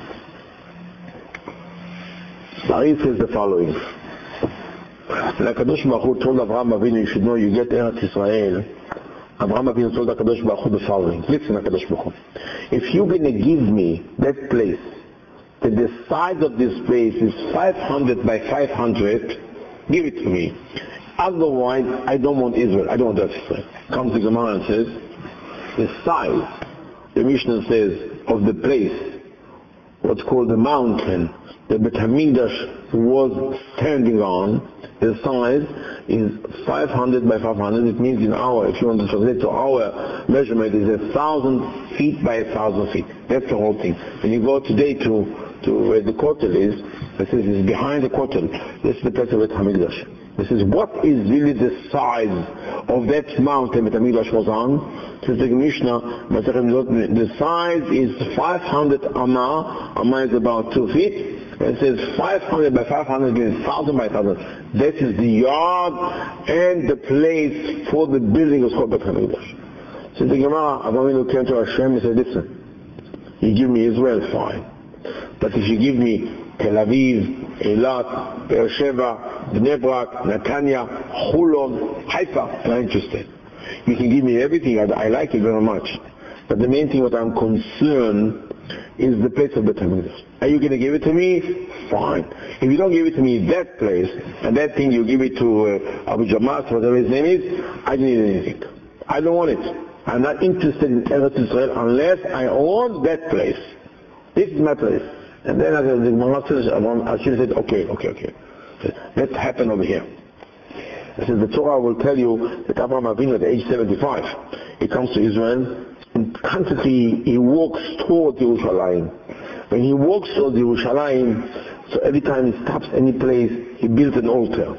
Ari says the following. Like HaKadosh Baruch Hu told Avraham Avinu, you should know you get Eretz Yisrael. Avraham Avinu told HaKadosh Baruch Hu the following. Listen, HaKadosh Baruch Hu. If you're going to give me that place, that the size of this place is 500 by 500, give it to me. Otherwise, I don't want Israel. I don't want Eretz Yisrael. Comes the Gemara and says, the size, the Mishnah says, of the place, what's called the mountain, the Beit HaMikdash was standing on, the size is 500 by 500. It means in our, if you want to translate to our measurement, is 1,000 feet by 1,000 feet. That's the whole thing. When you go today to where the Kotel is, this is behind the Kotel. This is the place of Beit HaMikdash. This is what is really the size of that mountain that HaMikdash was on. Says the Mishnah, the size is 500 amah. Amah is about 2 feet. It says 500 by 500 means 1,000 by 1,000. That is the yard and the place for the building of Beit HaMikdash. So the Gemara, Avraham came to Hashem and said, listen, you give me Israel, fine. But if you give me Tel Aviv Eilat, Beersheba, Bnei Brak, Netanya, Chulon, Haifa. Very interested. You can give me everything. I like it very much. But the main thing what I'm concerned is the place of Beit HaMikdash. Are you going to give it to me? Fine. If you don't give it to me that place, and that thing you give it to Abu Jamas, whatever his name is, I don't need anything. I don't want it. I'm not interested in Eretz Israel unless I own that place. This is my place. And then as the Gemara says, Hashem said, okay. Let's happen over here. It says the Torah will tell you that Abraham Avinu at age 75, he comes to Israel, and constantly he walks towards Yerushalayim. When he walks towards Yerushalayim, so every time he stops any place, he builds an altar.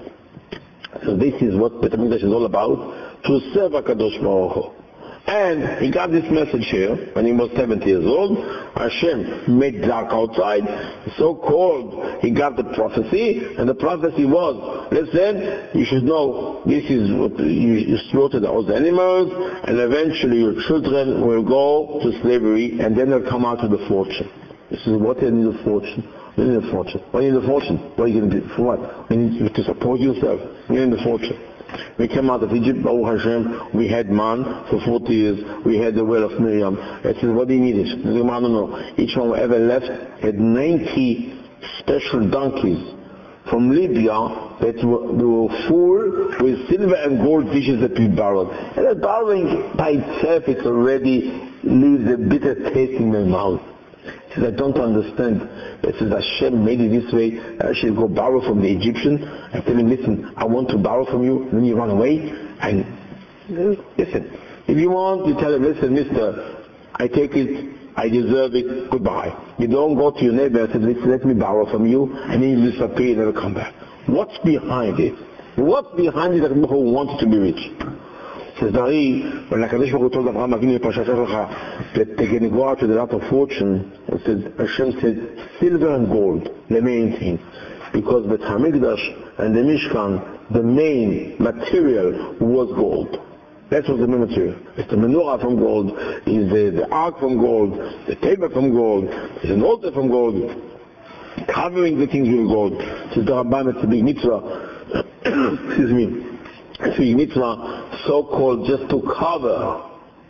So this is what Beit HaMikdash is all about, to serve HaKadosh Baruch Hu. And he got this message here when he was 70 years old. Hashem made dark outside, so cold. He got the prophecy, and the prophecy was, listen, you should know this is what you slaughtered all the animals, and eventually your children will go to slavery, and then they'll come out with a fortune. This is what they need a fortune. You need a fortune. What do you need a fortune? What are you going to do? For what? You need to support yourself. You need a fortune. We came out of Egypt, Baruch Hashem, we had man for 40 years, we had the well of Miriam. It says, what do you need? No. Each one who ever left had 90 special donkeys from Libya that were full with silver and gold dishes that we borrowed. And the borrowing by itself, it already leaves a bitter taste in my mouth. He says, I don't understand. It says Hashem made it this way. I should go borrow from the Egyptian. I tell him, listen, I want to borrow from you. And then you run away. And listen, if you want, you tell him, listen, mister, I take it, I deserve it, goodbye. You don't go to your neighbor and say, listen, let me borrow from you, and then you disappear and never come back. What's behind it? What's behind it that who wants to be rich? Says Dari, when HaKadosh Baruch Hu told Abraham Avinu that they're going to go out with a lot of fortune, it says, Hashem said, silver and gold, the main thing. Because the HaMikdash and the Mishkan, the main material was gold. That was the main material. It's the menorah from gold, is the ark from gold, the table from gold, is an altar from gold, covering the things with gold. Says the Rambam, it's a big mitzvah. Excuse me. It's a big mitzvah, so-called just to cover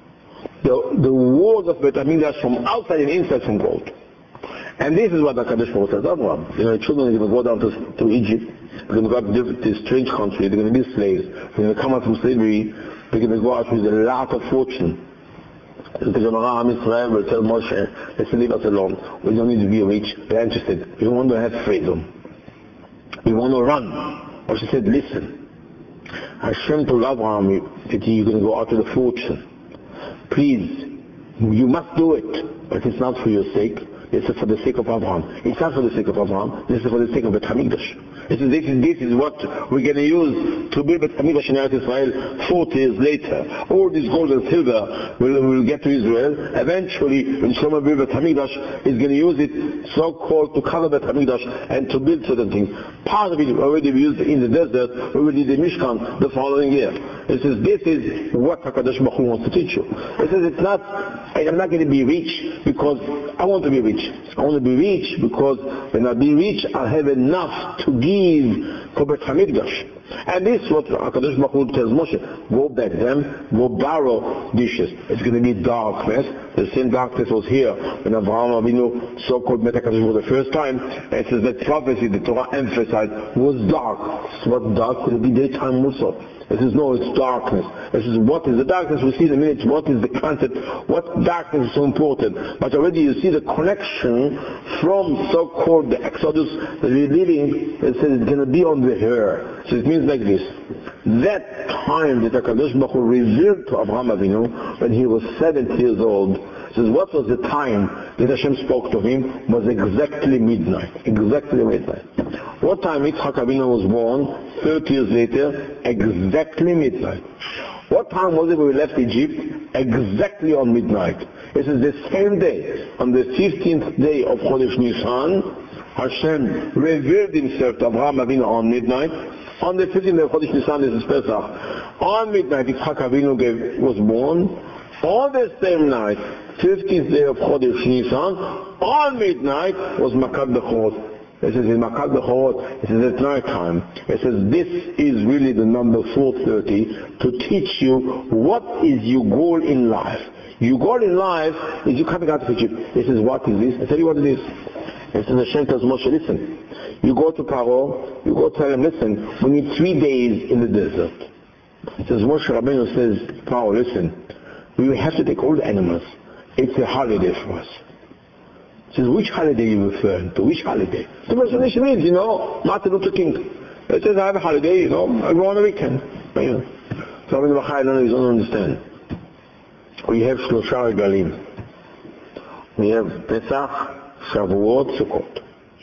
the walls of Beit HaMikdash from outside and inside from gold. And this is what the HaKadosh Baruch Hu says, Abraham, the children are going to go down to Egypt, they're going to go out to this strange country, they're going to be slaves, they're going to come out from slavery, they're going to go out with a lot of fortune. The Gemara Am Israel will tell Moshe, listen, leave us alone. We don't need to be rich, we're interested. We want to have freedom. We want to run. Moshe said, listen, Hashem told Abraham that you're going to go out with a fortune. Please, you must do it, but it's not for your sake. This is for the sake of Abraham. It's not for the sake of Abraham. This is for the sake of Beit HaMikdash. This is what we're going to use to build Beit HaMikdash in Eretz Israel 40 years later. All this gold and silver will get to Israel. Eventually, when Shlomo builds Beit HaMikdash, he's going to use it so-called to cover Beit HaMikdash and to build certain things. Part of it already we used in the desert, we did the Mishkan the following year. It says, this is what HaKadosh Baruch Hu wants to teach you. It says, it's not, I'm not going to be rich because I want to be rich. I want to be rich because when I be rich, I'll have enough to give for Beit HaMikdash. And this is what HaKadosh Baruch Hu tells Moshe, go beg them, go borrow dishes. It's going to be darkness. The same darkness was here when Avraham Avinu so-called met HaKadosh Baruch Hu the first time. And it says that prophecy, the Torah emphasized, was dark. So what dark could it be? Daytime also. It says, no, it's darkness. It says, what is the darkness? We'll see in a minute what is the concept, what darkness is so important. But already you see the connection from so-called the Exodus that we're living. It says it's going to be on the hair. So it means like this. That time that HaKadosh Baruch Hu revealed to Abraham Avinu when he was 70 years old, says what was the time that Hashem spoke to him was exactly midnight. Exactly midnight. What time Yitzchak Avinu was born? 30 years later, exactly midnight. What time was it when we left Egypt? Exactly on midnight. It is the same day, on the 15th day of Chodesh Nisan, Hashem revealed himself to Abraham Avinu on midnight. On the 15th day of Chodesh Nisan, this is Pesach. On midnight, Yitzchak Avinu was born. On the same night, 15th day of Chodesh Nisan, on midnight was Makat Bechorot. It says in Makal Bechorot, it says at night time. It says this is really the number 430 to teach you what is your goal in life. Your goal in life is you coming out of Egypt. It says, what is this? I tell you what it is. It says Hashem tells Moshe, listen, you go to Paro, you go tell him, listen, we need 3 days in the desert. It says Moshe Rabbeinu says, Paro, listen, we have to take all the animals. It's a holiday for us. It says, which holiday are you referring to? Which holiday? The Moshe means, Martin Luther King. It says, I have a holiday, I go on a weekend. So Rabbeinu Bachai don't understand. We have Shlosha Regalim. We have Pesach, Shavuot, Sukkot.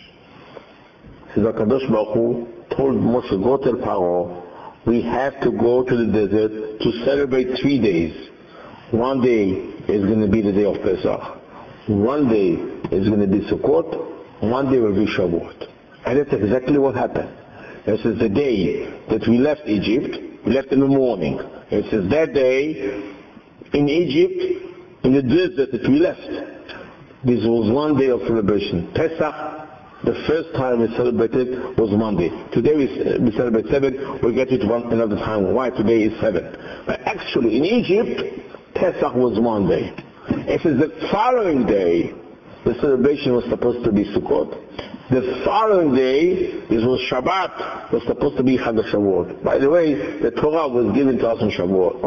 Says HaKadosh Baruch Hu told Moshe, go tell Paro, we have to go to the desert to celebrate 3 days. 1 day is going to be the day of Pesach. 1 day is going to be Sukkot. 1 day will be Shavuot. And that's exactly what happened. This is the day that we left Egypt. We left in the morning. It says that day in Egypt, in the desert that we left. This was 1 day of celebration. Pesach, the first time we celebrated was Monday. Today we celebrate 7. We'll get it another time. Why today is 7? But actually in Egypt, Pesach was 1 day. It says the following day, the celebration was supposed to be Sukkot. The following day, this was Shabbat, was supposed to be Chag HaShavuot. By the way, the Torah was given to us on Shavuot,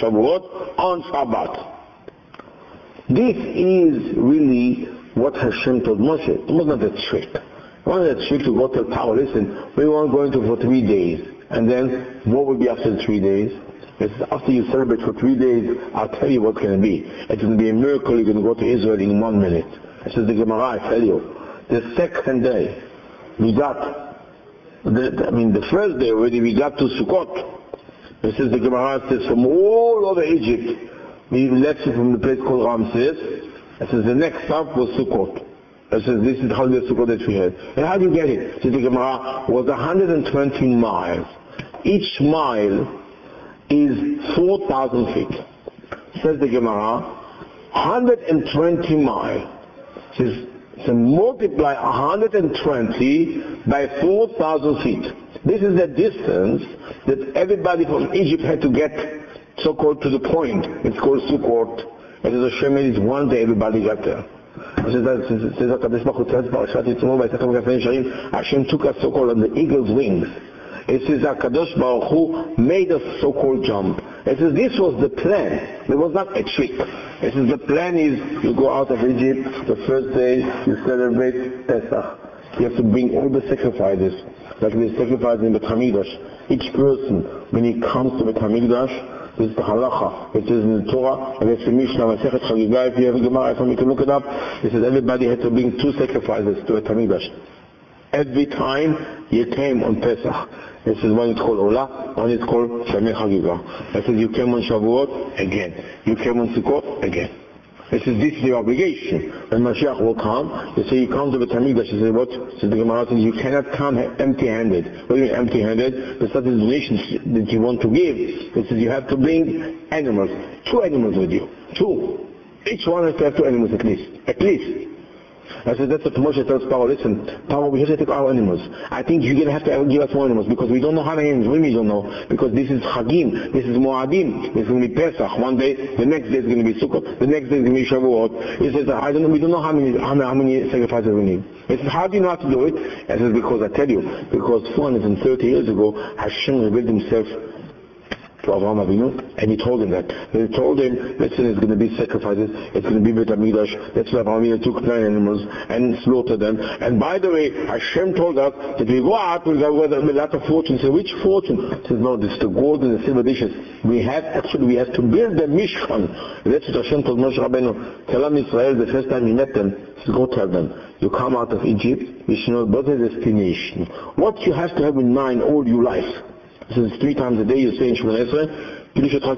on Shabbat. This is really what Hashem told Moshe. It was not a trick. It wasn't a trick to go tell Paro, listen, we weren't going to for 3 days. And then, what will be after the 3 days? It's after you celebrate for 3 days, I'll tell you what's going to be. It's going to be a miracle. You're going to go to Israel in 1 minute. It says the Gemara, I tell you. The second day, we got, the first day already, we got to Sukkot. This is the Gemara says from all over Egypt, we left it from the place called Ramses. It says the next stop was Sukkot. It says this is how the Sukkot that we had. And how do you get it? It says the Gemara was 120 miles. Each mile is 4,000 feet. Says the Gemara, 120 miles. Says, so multiply 120 by 4,000 feet. This is the distance that everybody from Egypt had to get so-called to the point. It's called Sukkot. It is a Shemin, it's 1 day everybody got there. Hashem took us so-called on the eagle's wings. It says HaKadosh Baruch Hu made a so-called jump. It says this was the plan. It was not a trick. It says the plan is you go out of Egypt, the first day you celebrate Pesach. You have to bring all the sacrifices, like they sacrifice in Beit HaMikdash. Each person, when he comes to Beit HaMikdash, this is the halacha. It says in the Torah, and it's the Mishnah, Masechet Chagigah, if you have a Gemara, you can look it up. It says everybody had to bring 2 sacrifices to Beit HaMikdash. Every time you came on Pesach. This is one is called Olah, one is called Sameh Chagigah. It says you came on Shavuot, again. You came on Sukkot, again. It says this is your obligation. When Mashiach will come, you say you come to the Hamikdash, you say what? So the Gemara says you cannot come empty-handed. What do you mean empty-handed? The certain donations that you want to give. It says you have to bring animals. 2 animals with you. 2. Each one has to have 2 animals at least. At least. I said, that's what Moshe tells Paro, listen, Paro, we have to take our animals. I think you're going to have to give us more animals because we don't know how many animals. We don't know. Because this is Chagim, this is Moadim, this is going to be Pesach. 1 day, the next day is going to be Sukkot, the next day is going to be Shavuot. He says, we don't know how many sacrifices we need. He says, how do you know how to do it? I said, because I tell you, because 430 years ago, Hashem revealed himself to Avraham Avinu, and he told him that. He told him, listen, it's going to be sacrifices, it's going to be Beit HaMikdash. That's why Avraham Avinu took 9 animals and slaughtered them. And by the way, Hashem told us that we go out with a lot of fortune. So which fortune? He says, no, this is the gold and the silver dishes. We have to build the Mishkan. That's what Hashem told Moshe Rabbeinu. Tell them Israel, the first time he met them, he said, go tell them, you come out of Egypt, you should know about the destination. What you have to have in mind all your life. Since 3 times a day you say in Shemona Esrei,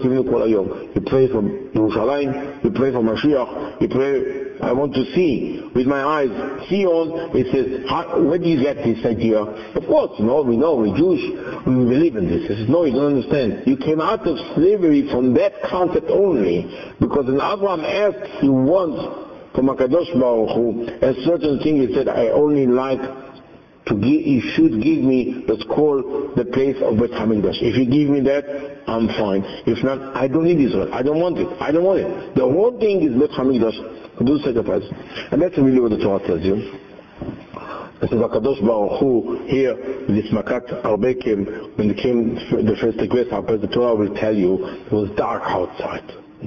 you pray for Yerushalayim, you pray for Mashiach, you pray, I want to see with my eyes, see on. It says, where do you get this idea? Of course, we know, we're Jewish, we believe in this. He says, no, you don't understand. You came out of slavery from that concept only, because when Abraham asked, he wants from HaKadosh Baruch Hu a certain thing, he said, I only like you should give me, let's call the place of Bet HaMikdash. If you give me that, I'm fine. If not, I don't need Israel. I don't want it. The whole thing is Bet HaMikdash, to do sacrifice. And that's really what the Torah tells you. It says HaKadosh Baruch Hu here, this Makat Arbekim, when it came the first grasshoppers, the Torah will tell you it was dark outside.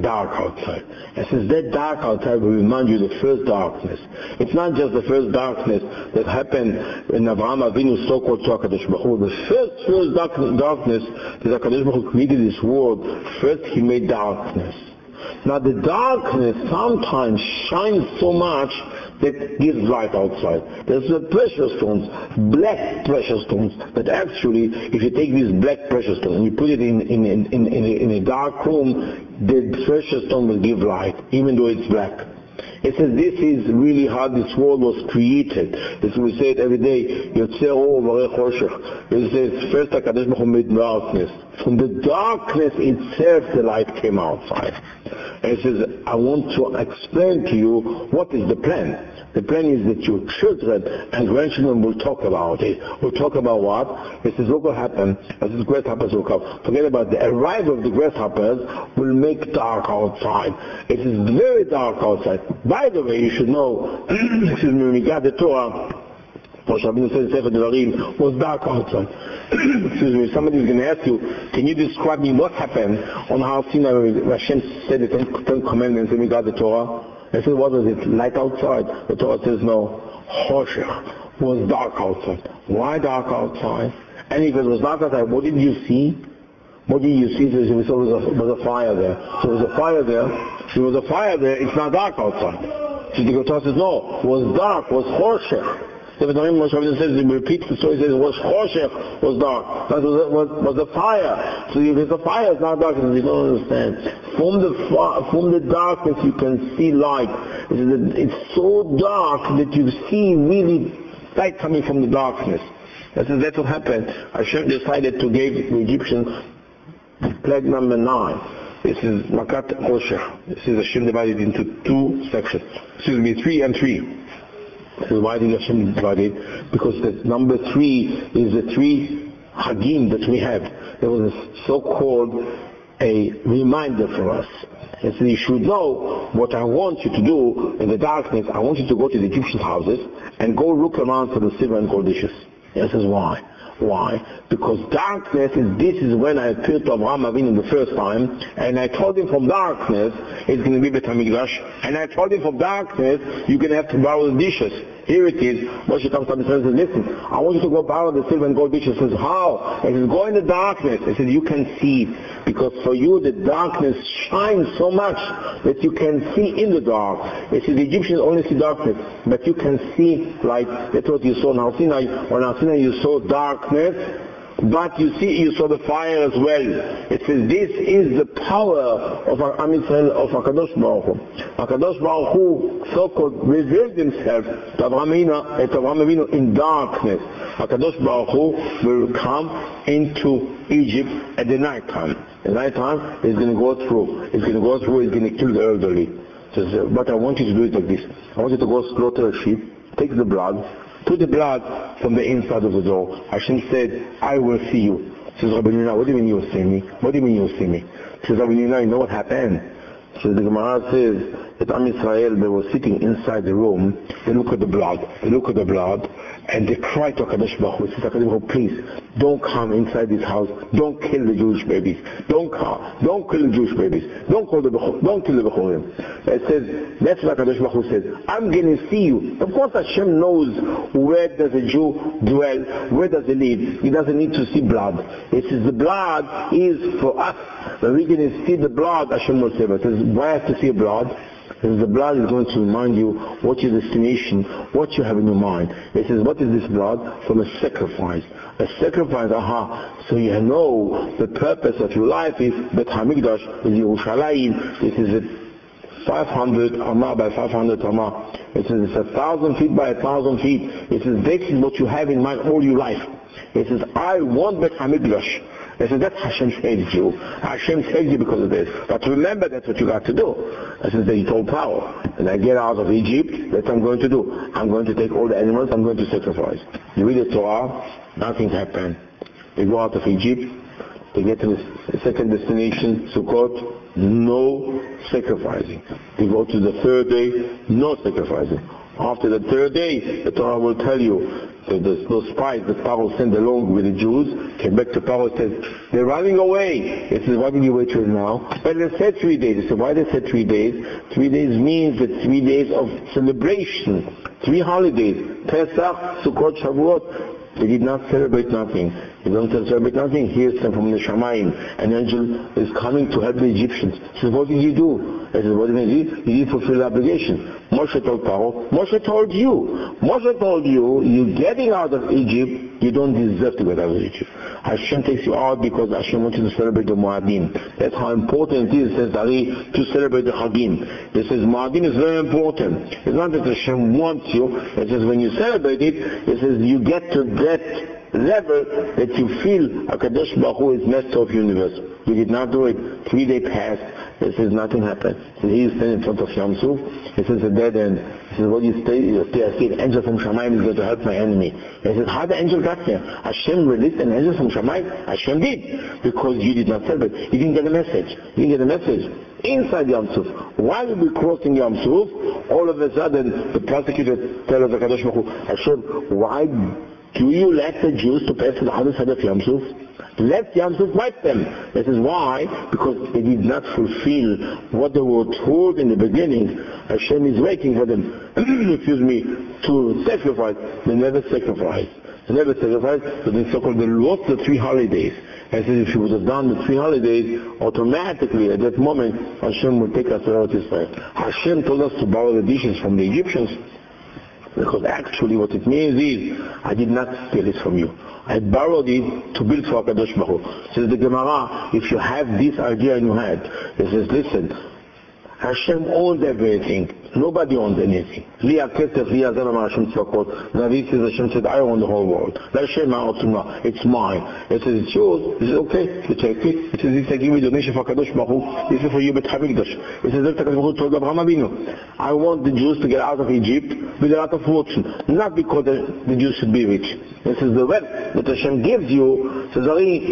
And since that dark outside will remind you the first darkness. It's not just the first darkness that happened in Avraham Avinu, so-called to HaKadosh Baruch Hu. The first darkness that HaKadosh Baruch Hu created this world, first he made darkness. Now the darkness sometimes shines so much that gives light outside. There's the precious stones, black precious stones, that actually, if you take these black precious stones and you put it in a dark room, the precious stone will give light, even though it's black. It says this is really how this world was created. As we say it every day, Yotzer Or Varech Choshech. It says first HaKadosh Baruch Hu made darkness. From the darkness itself the light came outside. And it says, I want to explain to you what is the plan. The plan is that your children and grandchildren will talk about it. Will talk about what? It says what will happen as the grasshoppers will come. Forget about the arrival of the grasshoppers will make dark outside. It is very dark outside. By the way, you should know, excuse me, when we got the Torah, Moshe Rabbeinu said Sefer Devarim was dark outside. Excuse me, somebody is going to ask you, can you describe me what happened on Har Sinai when Hashem said the Ten Commandments and we got the Torah? I said, what was it? Light outside? The Torah says no. Choshech was dark outside. Why dark outside? And if it was dark outside, what did you see? What did you see? There was a fire there. So there was a fire there. There was a fire there. It's not dark outside. So the Torah says no. It was dark. It was Choshech. Every time Moshe Rabbeinu says, he repeats the story, he says it was Choshech, was dark. That was a fire. So if it's a fire, it's not dark. You don't understand. From the darkness you can see light. It's so dark that you see really light coming from the darkness. That's what happened. Hashem decided to give the Egyptians plague number 9. This is Makat Choshech. This is Hashem divided into 2 sections. 3 and 3. This is why did Hashem divide it? Because the number 3 is the 3 Hagim that we have. There was a so-called a reminder for us. And so you should know what I want you to do in the darkness. I want you to go to the Egyptian houses and go look around for the silver and gold dishes. This is why. Why? Because darkness this is when I appeared to Avraham Avinu the first time, and I told him from darkness it's going to be Bet HaMikdash, and I told him from darkness you're going to have to borrow the dishes. Here it is. Moshe comes to me and says, listen, I want you to go borrow the silver and gold dishes. He says, how? He says, go in the darkness. He says, you can see, because for you the darkness shines so much that you can see in the dark. He says, the Egyptians only see darkness, but you can see light. That's what you saw in Har Sinai. On Har Sinai you saw darkness, but you saw the fire as well. It says this is the power of Am Yisrael, of HaKadosh Baruch Hu. HaKadosh Baruch Hu so-called revealed himself to Avraham Avinu in darkness. HaKadosh Baruch Hu will come into Egypt at the night time. At night time he's going to go through. He's going to kill the elderly. So but I want you to do it like this. I want you to go slaughter a sheep, take the blood, put the blood from the inside of the door. Hashem said, I will see you. Says Rabbi Yonah, what do you mean you will see me? What do you mean you will see me? Says Rabbi Yonah, you know what happened? So the Gemara says that Am Yisrael, they were sitting inside the room, they look at the blood, and they cry to HaKadosh Baruch Hu. Says HaKadosh Baruch Hu, please, don't come inside this house, don't kill the Jewish babies, don't kill the Jewish babies, don't kill the Bechorim. It says, that's what HaKadosh Baruch Hu says, I'm going to see you. Of course Hashem knows where does a Jew dwell, where does he live. He doesn't need to see blood. It says the blood is for us. When we're going to see the blood, Hashem will save us. It says, why I have to see blood? Because the blood is going to remind you what your destination, what you have in your mind. It says, what is this blood? From a sacrifice. A sacrifice, so you know the purpose of your life is Bet HaMikdash, is Yerushalayim. This is a 500 Amah by 500 Amah. It says it's 1,000 feet by 1,000 feet. It says this is what you have in mind all your life. It says, I want Bet HaMikdash. They said, that's Hashem saved you. Hashem saved you because of this. But remember, that's what you got to do. I said, he told Pharaoh, and I get out of Egypt, that's what I'm going to do. I'm going to take all the animals, I'm going to sacrifice. You read the Torah, nothing happened. They go out of Egypt, they get to the second destination, Sukkot, no sacrificing. They go to the third day, no sacrificing. After the third day, the Torah will tell you that those spies that Pharaoh sent along with the Jews came back to Pharaoh and said, they're running away. He says, why did you wait till now? But they said 3 days. He said, why they said 3 days? 3 days means that 3 days of celebration, 3 holidays, Pesach, Sukkot, Shavuot. They did not celebrate nothing. They don't celebrate nothing. Here's them from the Shamayim. An angel is coming to help the Egyptians. He says, what did you do? He says, what did he do? He did fulfill the obligation. Moshe told Pharaoh, Moshe told you. Moshe told you, you getting out of Egypt, you don't deserve to get out of Egypt. Hashem takes you out because Hashem wants you to celebrate the Moadim. That's how important it is, says Ari, to celebrate the Chagim. He says Moadim is very important. It's not that Hashem wants you. It says when you celebrate it, it says you get to that level that you feel HaKadosh Baruch Hu is master of universe. You did not do it. 3 days passed. It says nothing happened. So he is standing in front of Yam Suf. He says a dead end. He says, what do you say? I see an angel from Shamayim is going to help my enemy. He says, how the angel got there? Hashem released an angel from Shamayim? Hashem did. Because you did not celebrate. You didn't get a message. You didn't get a message. Inside Yam Suf, while we were crossing Yam Suf, all of a sudden the prosecutor tells HaKadosh Baruch Hu, Hashem, why do you let the Jews to pass to the other side of Yam Suf? Let Yam Suf wipe them. This is why, because they did not fulfill what they were told in the beginning. Hashem is waiting for them, to sacrifice. They never sacrificed. They never sacrificed, so they so-called they lost the 3 holidays. I said if you would have done the 3 holidays, automatically at that moment, Hashem would take us to Eretz Israel. Hashem told us to borrow the dishes from the Egyptians, because actually what it means is, I did not steal it from you. I borrowed it to build for HaKadosh Baruch Hu. Says the Gemara, if you have this idea in your head, it says, listen, Hashem owns everything. Nobody owns anything. Liya Kesef, Liya Zalama Hashem Tzvakot. Navi says, Hashem said, I own the whole world. It's mine. It says, it's yours. He says, okay, you take it. It says, this I give you donation for HaKadosh Baruch Hu. This is for you, Bet HaMikdash. It says, that's HaKadosh Baruch Hu told Abraham Avinu. I want the Jews to get out of Egypt with a lot of fortune. Not because the Jews should be rich. This is the wealth that Hashem gives you. Says,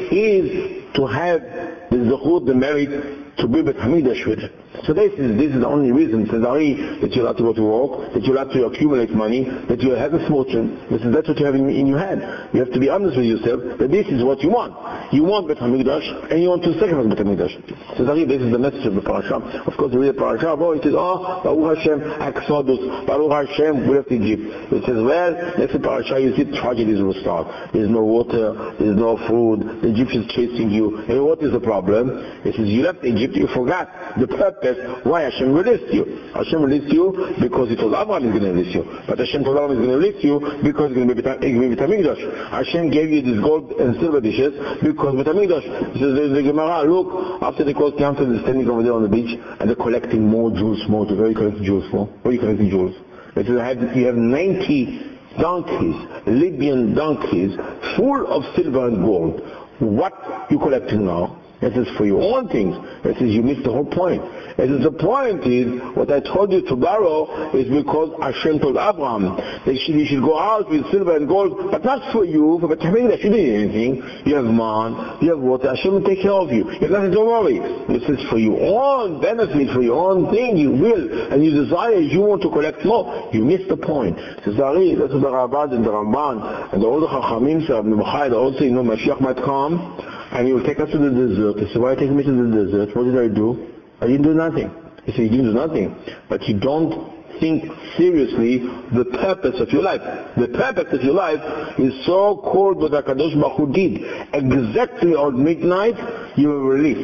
is to have the Zechut, the merit, to be Bet HaMikdash with it. So this is the only reason, says Ari, that you're allowed to go to work, that you're allowed to accumulate money, that you have a fortune. That's what you have in your head. You have to be honest with yourself that this is what you want. You want Bet HaMikdash, and you want to sacrifice Bet HaMikdash. Says Ari, this is the message of the parasha. Of course, you read the parasha, it says, Baruch Hashem, Exodus, Baruch Hashem, we left Egypt. It says, well, next parasha, you see tragedies will start. There's no water, there's no food, the Egyptians chasing you. And what is the problem? It says, you left Egypt, you forgot the purpose why Hashem released you. Hashem released you because he told Abraham he's going to release you. But Hashem told Abraham he's going to release you because he's going to be Bet HaMikdash. Hashem gave you these gold and silver dishes because Bet HaMikdash. Says the Gemara, look, after the cross camp, they're standing over there on the beach and they're collecting more jewels. Where are you collecting jewels for? Where are you collecting jewels? It says you have 90 donkeys, Libyan donkeys, full of silver and gold. What are you collecting now? It is for your own things. It says you missed the whole point. It is the point is, what I told you to borrow is because Hashem told Abraham that you should go out with silver and gold, but not for you, for Bet HaMikdash. You didn't need anything. You have man, you have water. Hashem will take care of you. You have nothing to worry. It says for your own benefit, for your own thing, you will, and you desire, you want to collect more. You missed the point. It says, Ari, that's what the Ravad and the Ramban and the older Chachamim say, they all say, Mashiach might come, and he will take us to the desert. He said, why are you taking me to the desert? What did I do? I didn't do nothing. He said, you didn't do nothing. But you don't think seriously the purpose of your life. The purpose of your life is so-called what HaKadosh Baruch Hu did. Exactly on midnight, you were released.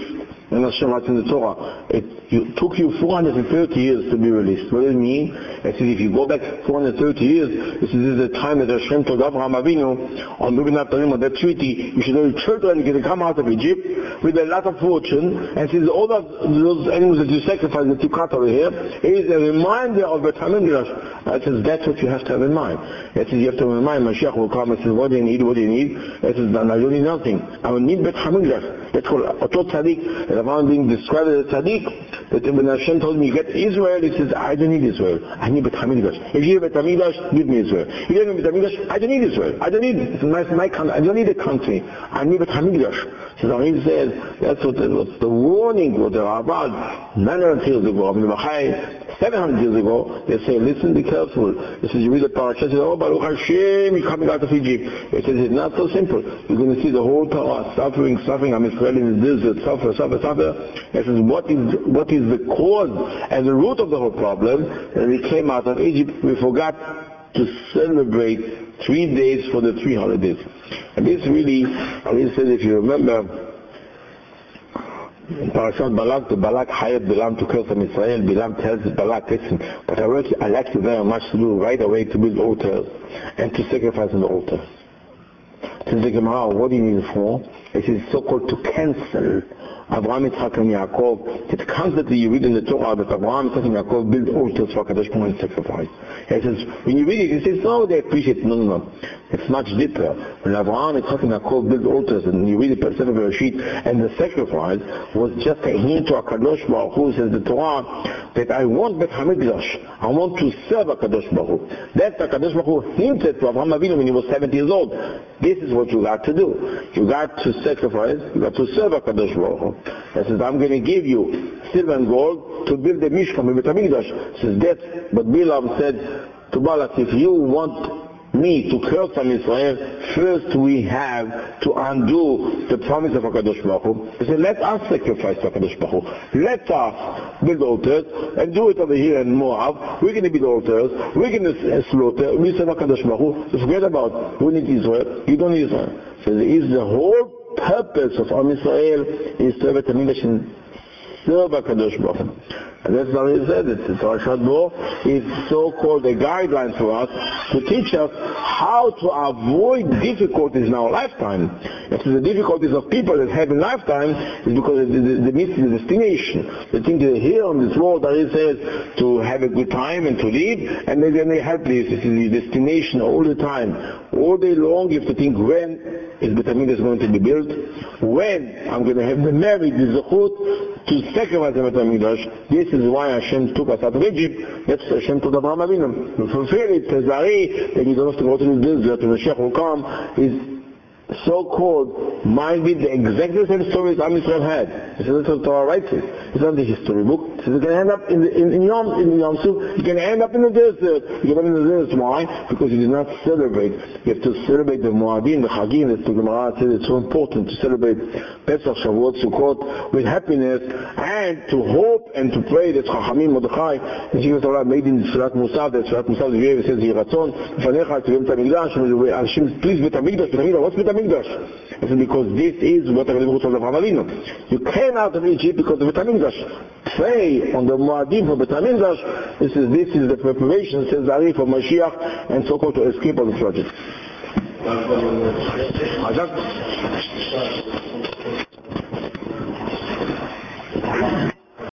And Hashem writes in the Torah, it took you 430 years to be released. What does it mean? It says if you go back 430 years, this is the time that Hashem told Abraham Avinu on moving after him on that treaty, you should know your children can come out of Egypt with a lot of fortune, and since all of those animals that you sacrifice that you cut over here is a reminder of the Hamikdash. It says that's what you have to have in mind. It says you have to have in mind, Mashiach will come and says, what do you need? What do you need? It says, I don't need nothing. I will need Bet Hamikdash. That's called Otot Tzaddik. And Abraham being described as a Tzaddik, that when Hashem told me you get Israel, he says, I don't need Israel. I need Bet Hamikdash. If you have Bet Hamikdash, give me Israel. If you don't have Bet Hamikdash, I don't need Israel. I don't need it. It's my country. I don't need a country. I need Bet Hamikdash. So Abraham says, that's what the warning, what the Rabbah 900 years ago, 700 years ago, they say, listen, be careful. This is you read the parasha, it says, oh, Baruch Hashem, you're coming out of Egypt. It says, it's not so simple. You're going to see the whole Torah suffering, I'm Israel in the desert, suffer. It says, what is the cause and the root of the whole problem? And we came out of Egypt, we forgot to celebrate 3 days for the 3 holidays. And this really, I really said, if you remember, in Parashat Balak, the Balak hired Bilam to curse on Israel. Bilam tells Balak, listen, what I like you very much to do right away to build altars and to sacrifice on the altar. Says the Gemara, what do you need it for? It is so-called to cancel Abraham, Yitzchak, and Yaakov. It's constantly you read in the Torah that Abraham, Yitzchak, and Yaakov build altars for Kadosh Baruch Hu and sacrifice. It says, when you read it, it says, no, they appreciate it. No. It's much deeper. When Abraham, Yitzchak, and Yaakov build altars, and you read the Sefer Bereshit, and the sacrifice was just a hint to Kadosh Baruch Hu, says the Torah, that I want Bet HaMikdash. I want to serve Kadosh Baruch Hu. That's Kadosh Baruch Hu hinted to Abraham Avinu when he was 70 years old. This is what you got to do. You got to sacrifice, you got to serve Kadosh Baruch Hu. He says, I'm going to give you silver and gold to build the Mishkan, Bet HaMikdash. Says that's, but Bilam said to Balak, if you want me to curse on Israel, first we have to undo the promise of HaKadosh Baruch Hu. He said, let us sacrifice to HaKadosh Baruch Hu. Let us build altars and do it over here in Moab. We're going to build altars. We're going to slaughter. We serve HaKadosh Baruch Hu. Forget about who needs Israel. You don't need Israel. So the whole purpose of Am Israel is to have a Hamikdash and serve HaKadosh Baruch Hu. And that's what he said. It's Parashat Bo. It's so-called a guideline for us to teach us how to avoid difficulties in our lifetime. And so the difficulties of people that have in lifetime is because they miss the destination. They think they're here on this world, that it says, to have a good time and to live, and then they have this is the destination all the time. All day long you have to think, when is Bet HaMikdash going to be built? When I'm going to have the merit, the zechut to sacrifice the Bet HaMikdash. This is why Hashem took us out of Egypt. That's Hashem told Abraham Avinu. To fulfill it, Tezari, that you don't have to go to the desert, and the Mashiach will come, is so-called might be the exactly same story as Am Yisrael had. This is what the Torah writes it. It's not the history book. It says you can end up in Yom Suf, you can end up in the desert. You can end up in the desert. Why? Because you did not celebrate. You have to celebrate the Moadim, the Chagim. The Gemara says it's so important to celebrate Pesach, Shavuot, Sukkot with happiness and to hope and to pray that Chachamim, Mordechai, and Jesus Torah made in Sfirat Musaf, that Sfirat Musaf, the says, Yiratzon, Fanecha, to Yom Tamigdash, Hashem, please Bet HaMikdash, what's Bet HaMikdash? It's because this is what HaKadosh Baruch Hu told Avraham Avinu. You came out of Egypt because of Bet HaMikdash. Pray on the Moadim for Bet HaMikdash. This is the preparation, says Ari, for Mashiach, and so-called to escape all the project.